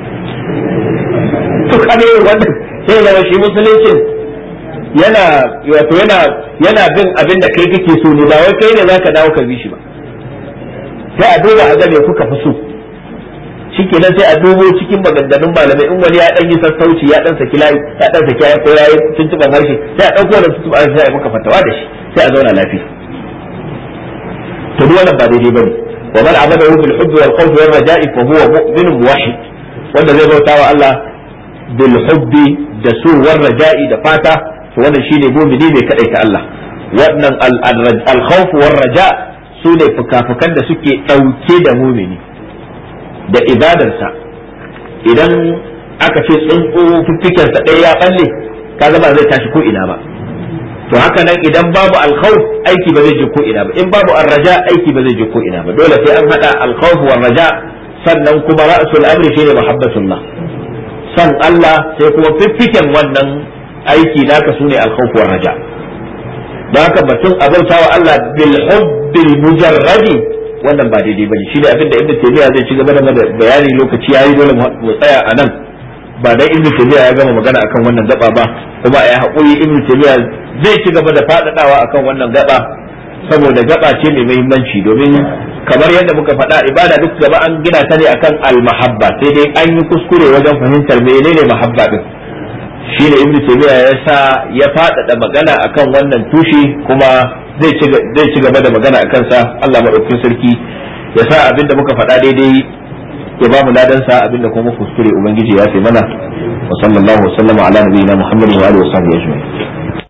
to kane wannan sai da shi musulunci yana wato yana yana bin abin da kai kake so ne ba wai kai ne zaka dawo ka bi shi ba sai a duba a ga me kuka fi so shikenan sai a dubo cikin maganganun malamai in wani ya dan yi sassauci ya dan saki layi ya dan saki ayi ko yayi tuntuban harshe sai a dauko da tuntuban harshe sai a maka fatawa da shi sai a zauna lafiya to duk wannan ba daidai bane wa man abadahu bil hubb wal khawf wal raja'i fa huwa mu'min muwahhid wanda zai bauta wa Allah bil hubbi da su war raja'i da fata to wannan shine mu'mini mai kadaita Allah. wannan al khawf war raja su ne fukafukan da suke dauke da mu'mini da ibadarsa. idan aka ce tsuntsu fiffikensa ɗaya ya balle kaga ba zai tashi ko ina ba to haka nan idan babu alkhawf aiki ba zai je ko ina ba in babu arraja aiki ba zai je ko ina ba dole sai an hada alkhawf war raja sannan kuma ra'sul amri shine mahabbatullah san Allah sai kuma fiffiken wannan aiki naka sune alkhawf war raja da haka batun abautawa Allah bil hubbil mujarradi wannan ba daidai bane shi ne abin da Ibn Taymiyyah zai ci gaba da bayani lokaci yayi dole mu tsaya a nan ba dai Ibn Taymiyyah ya gama magana akan wannan gaba ba kuma ai hakuri Ibn Taymiyyah zai ci gaba da fadadawa akan wannan gaba saboda gaba ce mai muhimmanci domin kamar yadda muka faɗa ibada duk gaba an gina ta ne akan al-mahabba sai dai an yi kuskure wajen fahimtar menene mahabba din shi ne Ibn Taymiyyah ya sa ya fadada magana akan wannan tushe kuma zai ci gaba da magana a kansa. Allah maɗaukin sarki ya sa abinda muka faɗa daidai ya ba mu ladan sa abinda kuma kuskure ubangiji ya fi mana wa sallallahu wa sallama ala nabiyyina muhammadin wa alihi wa sahbihi ajma'in.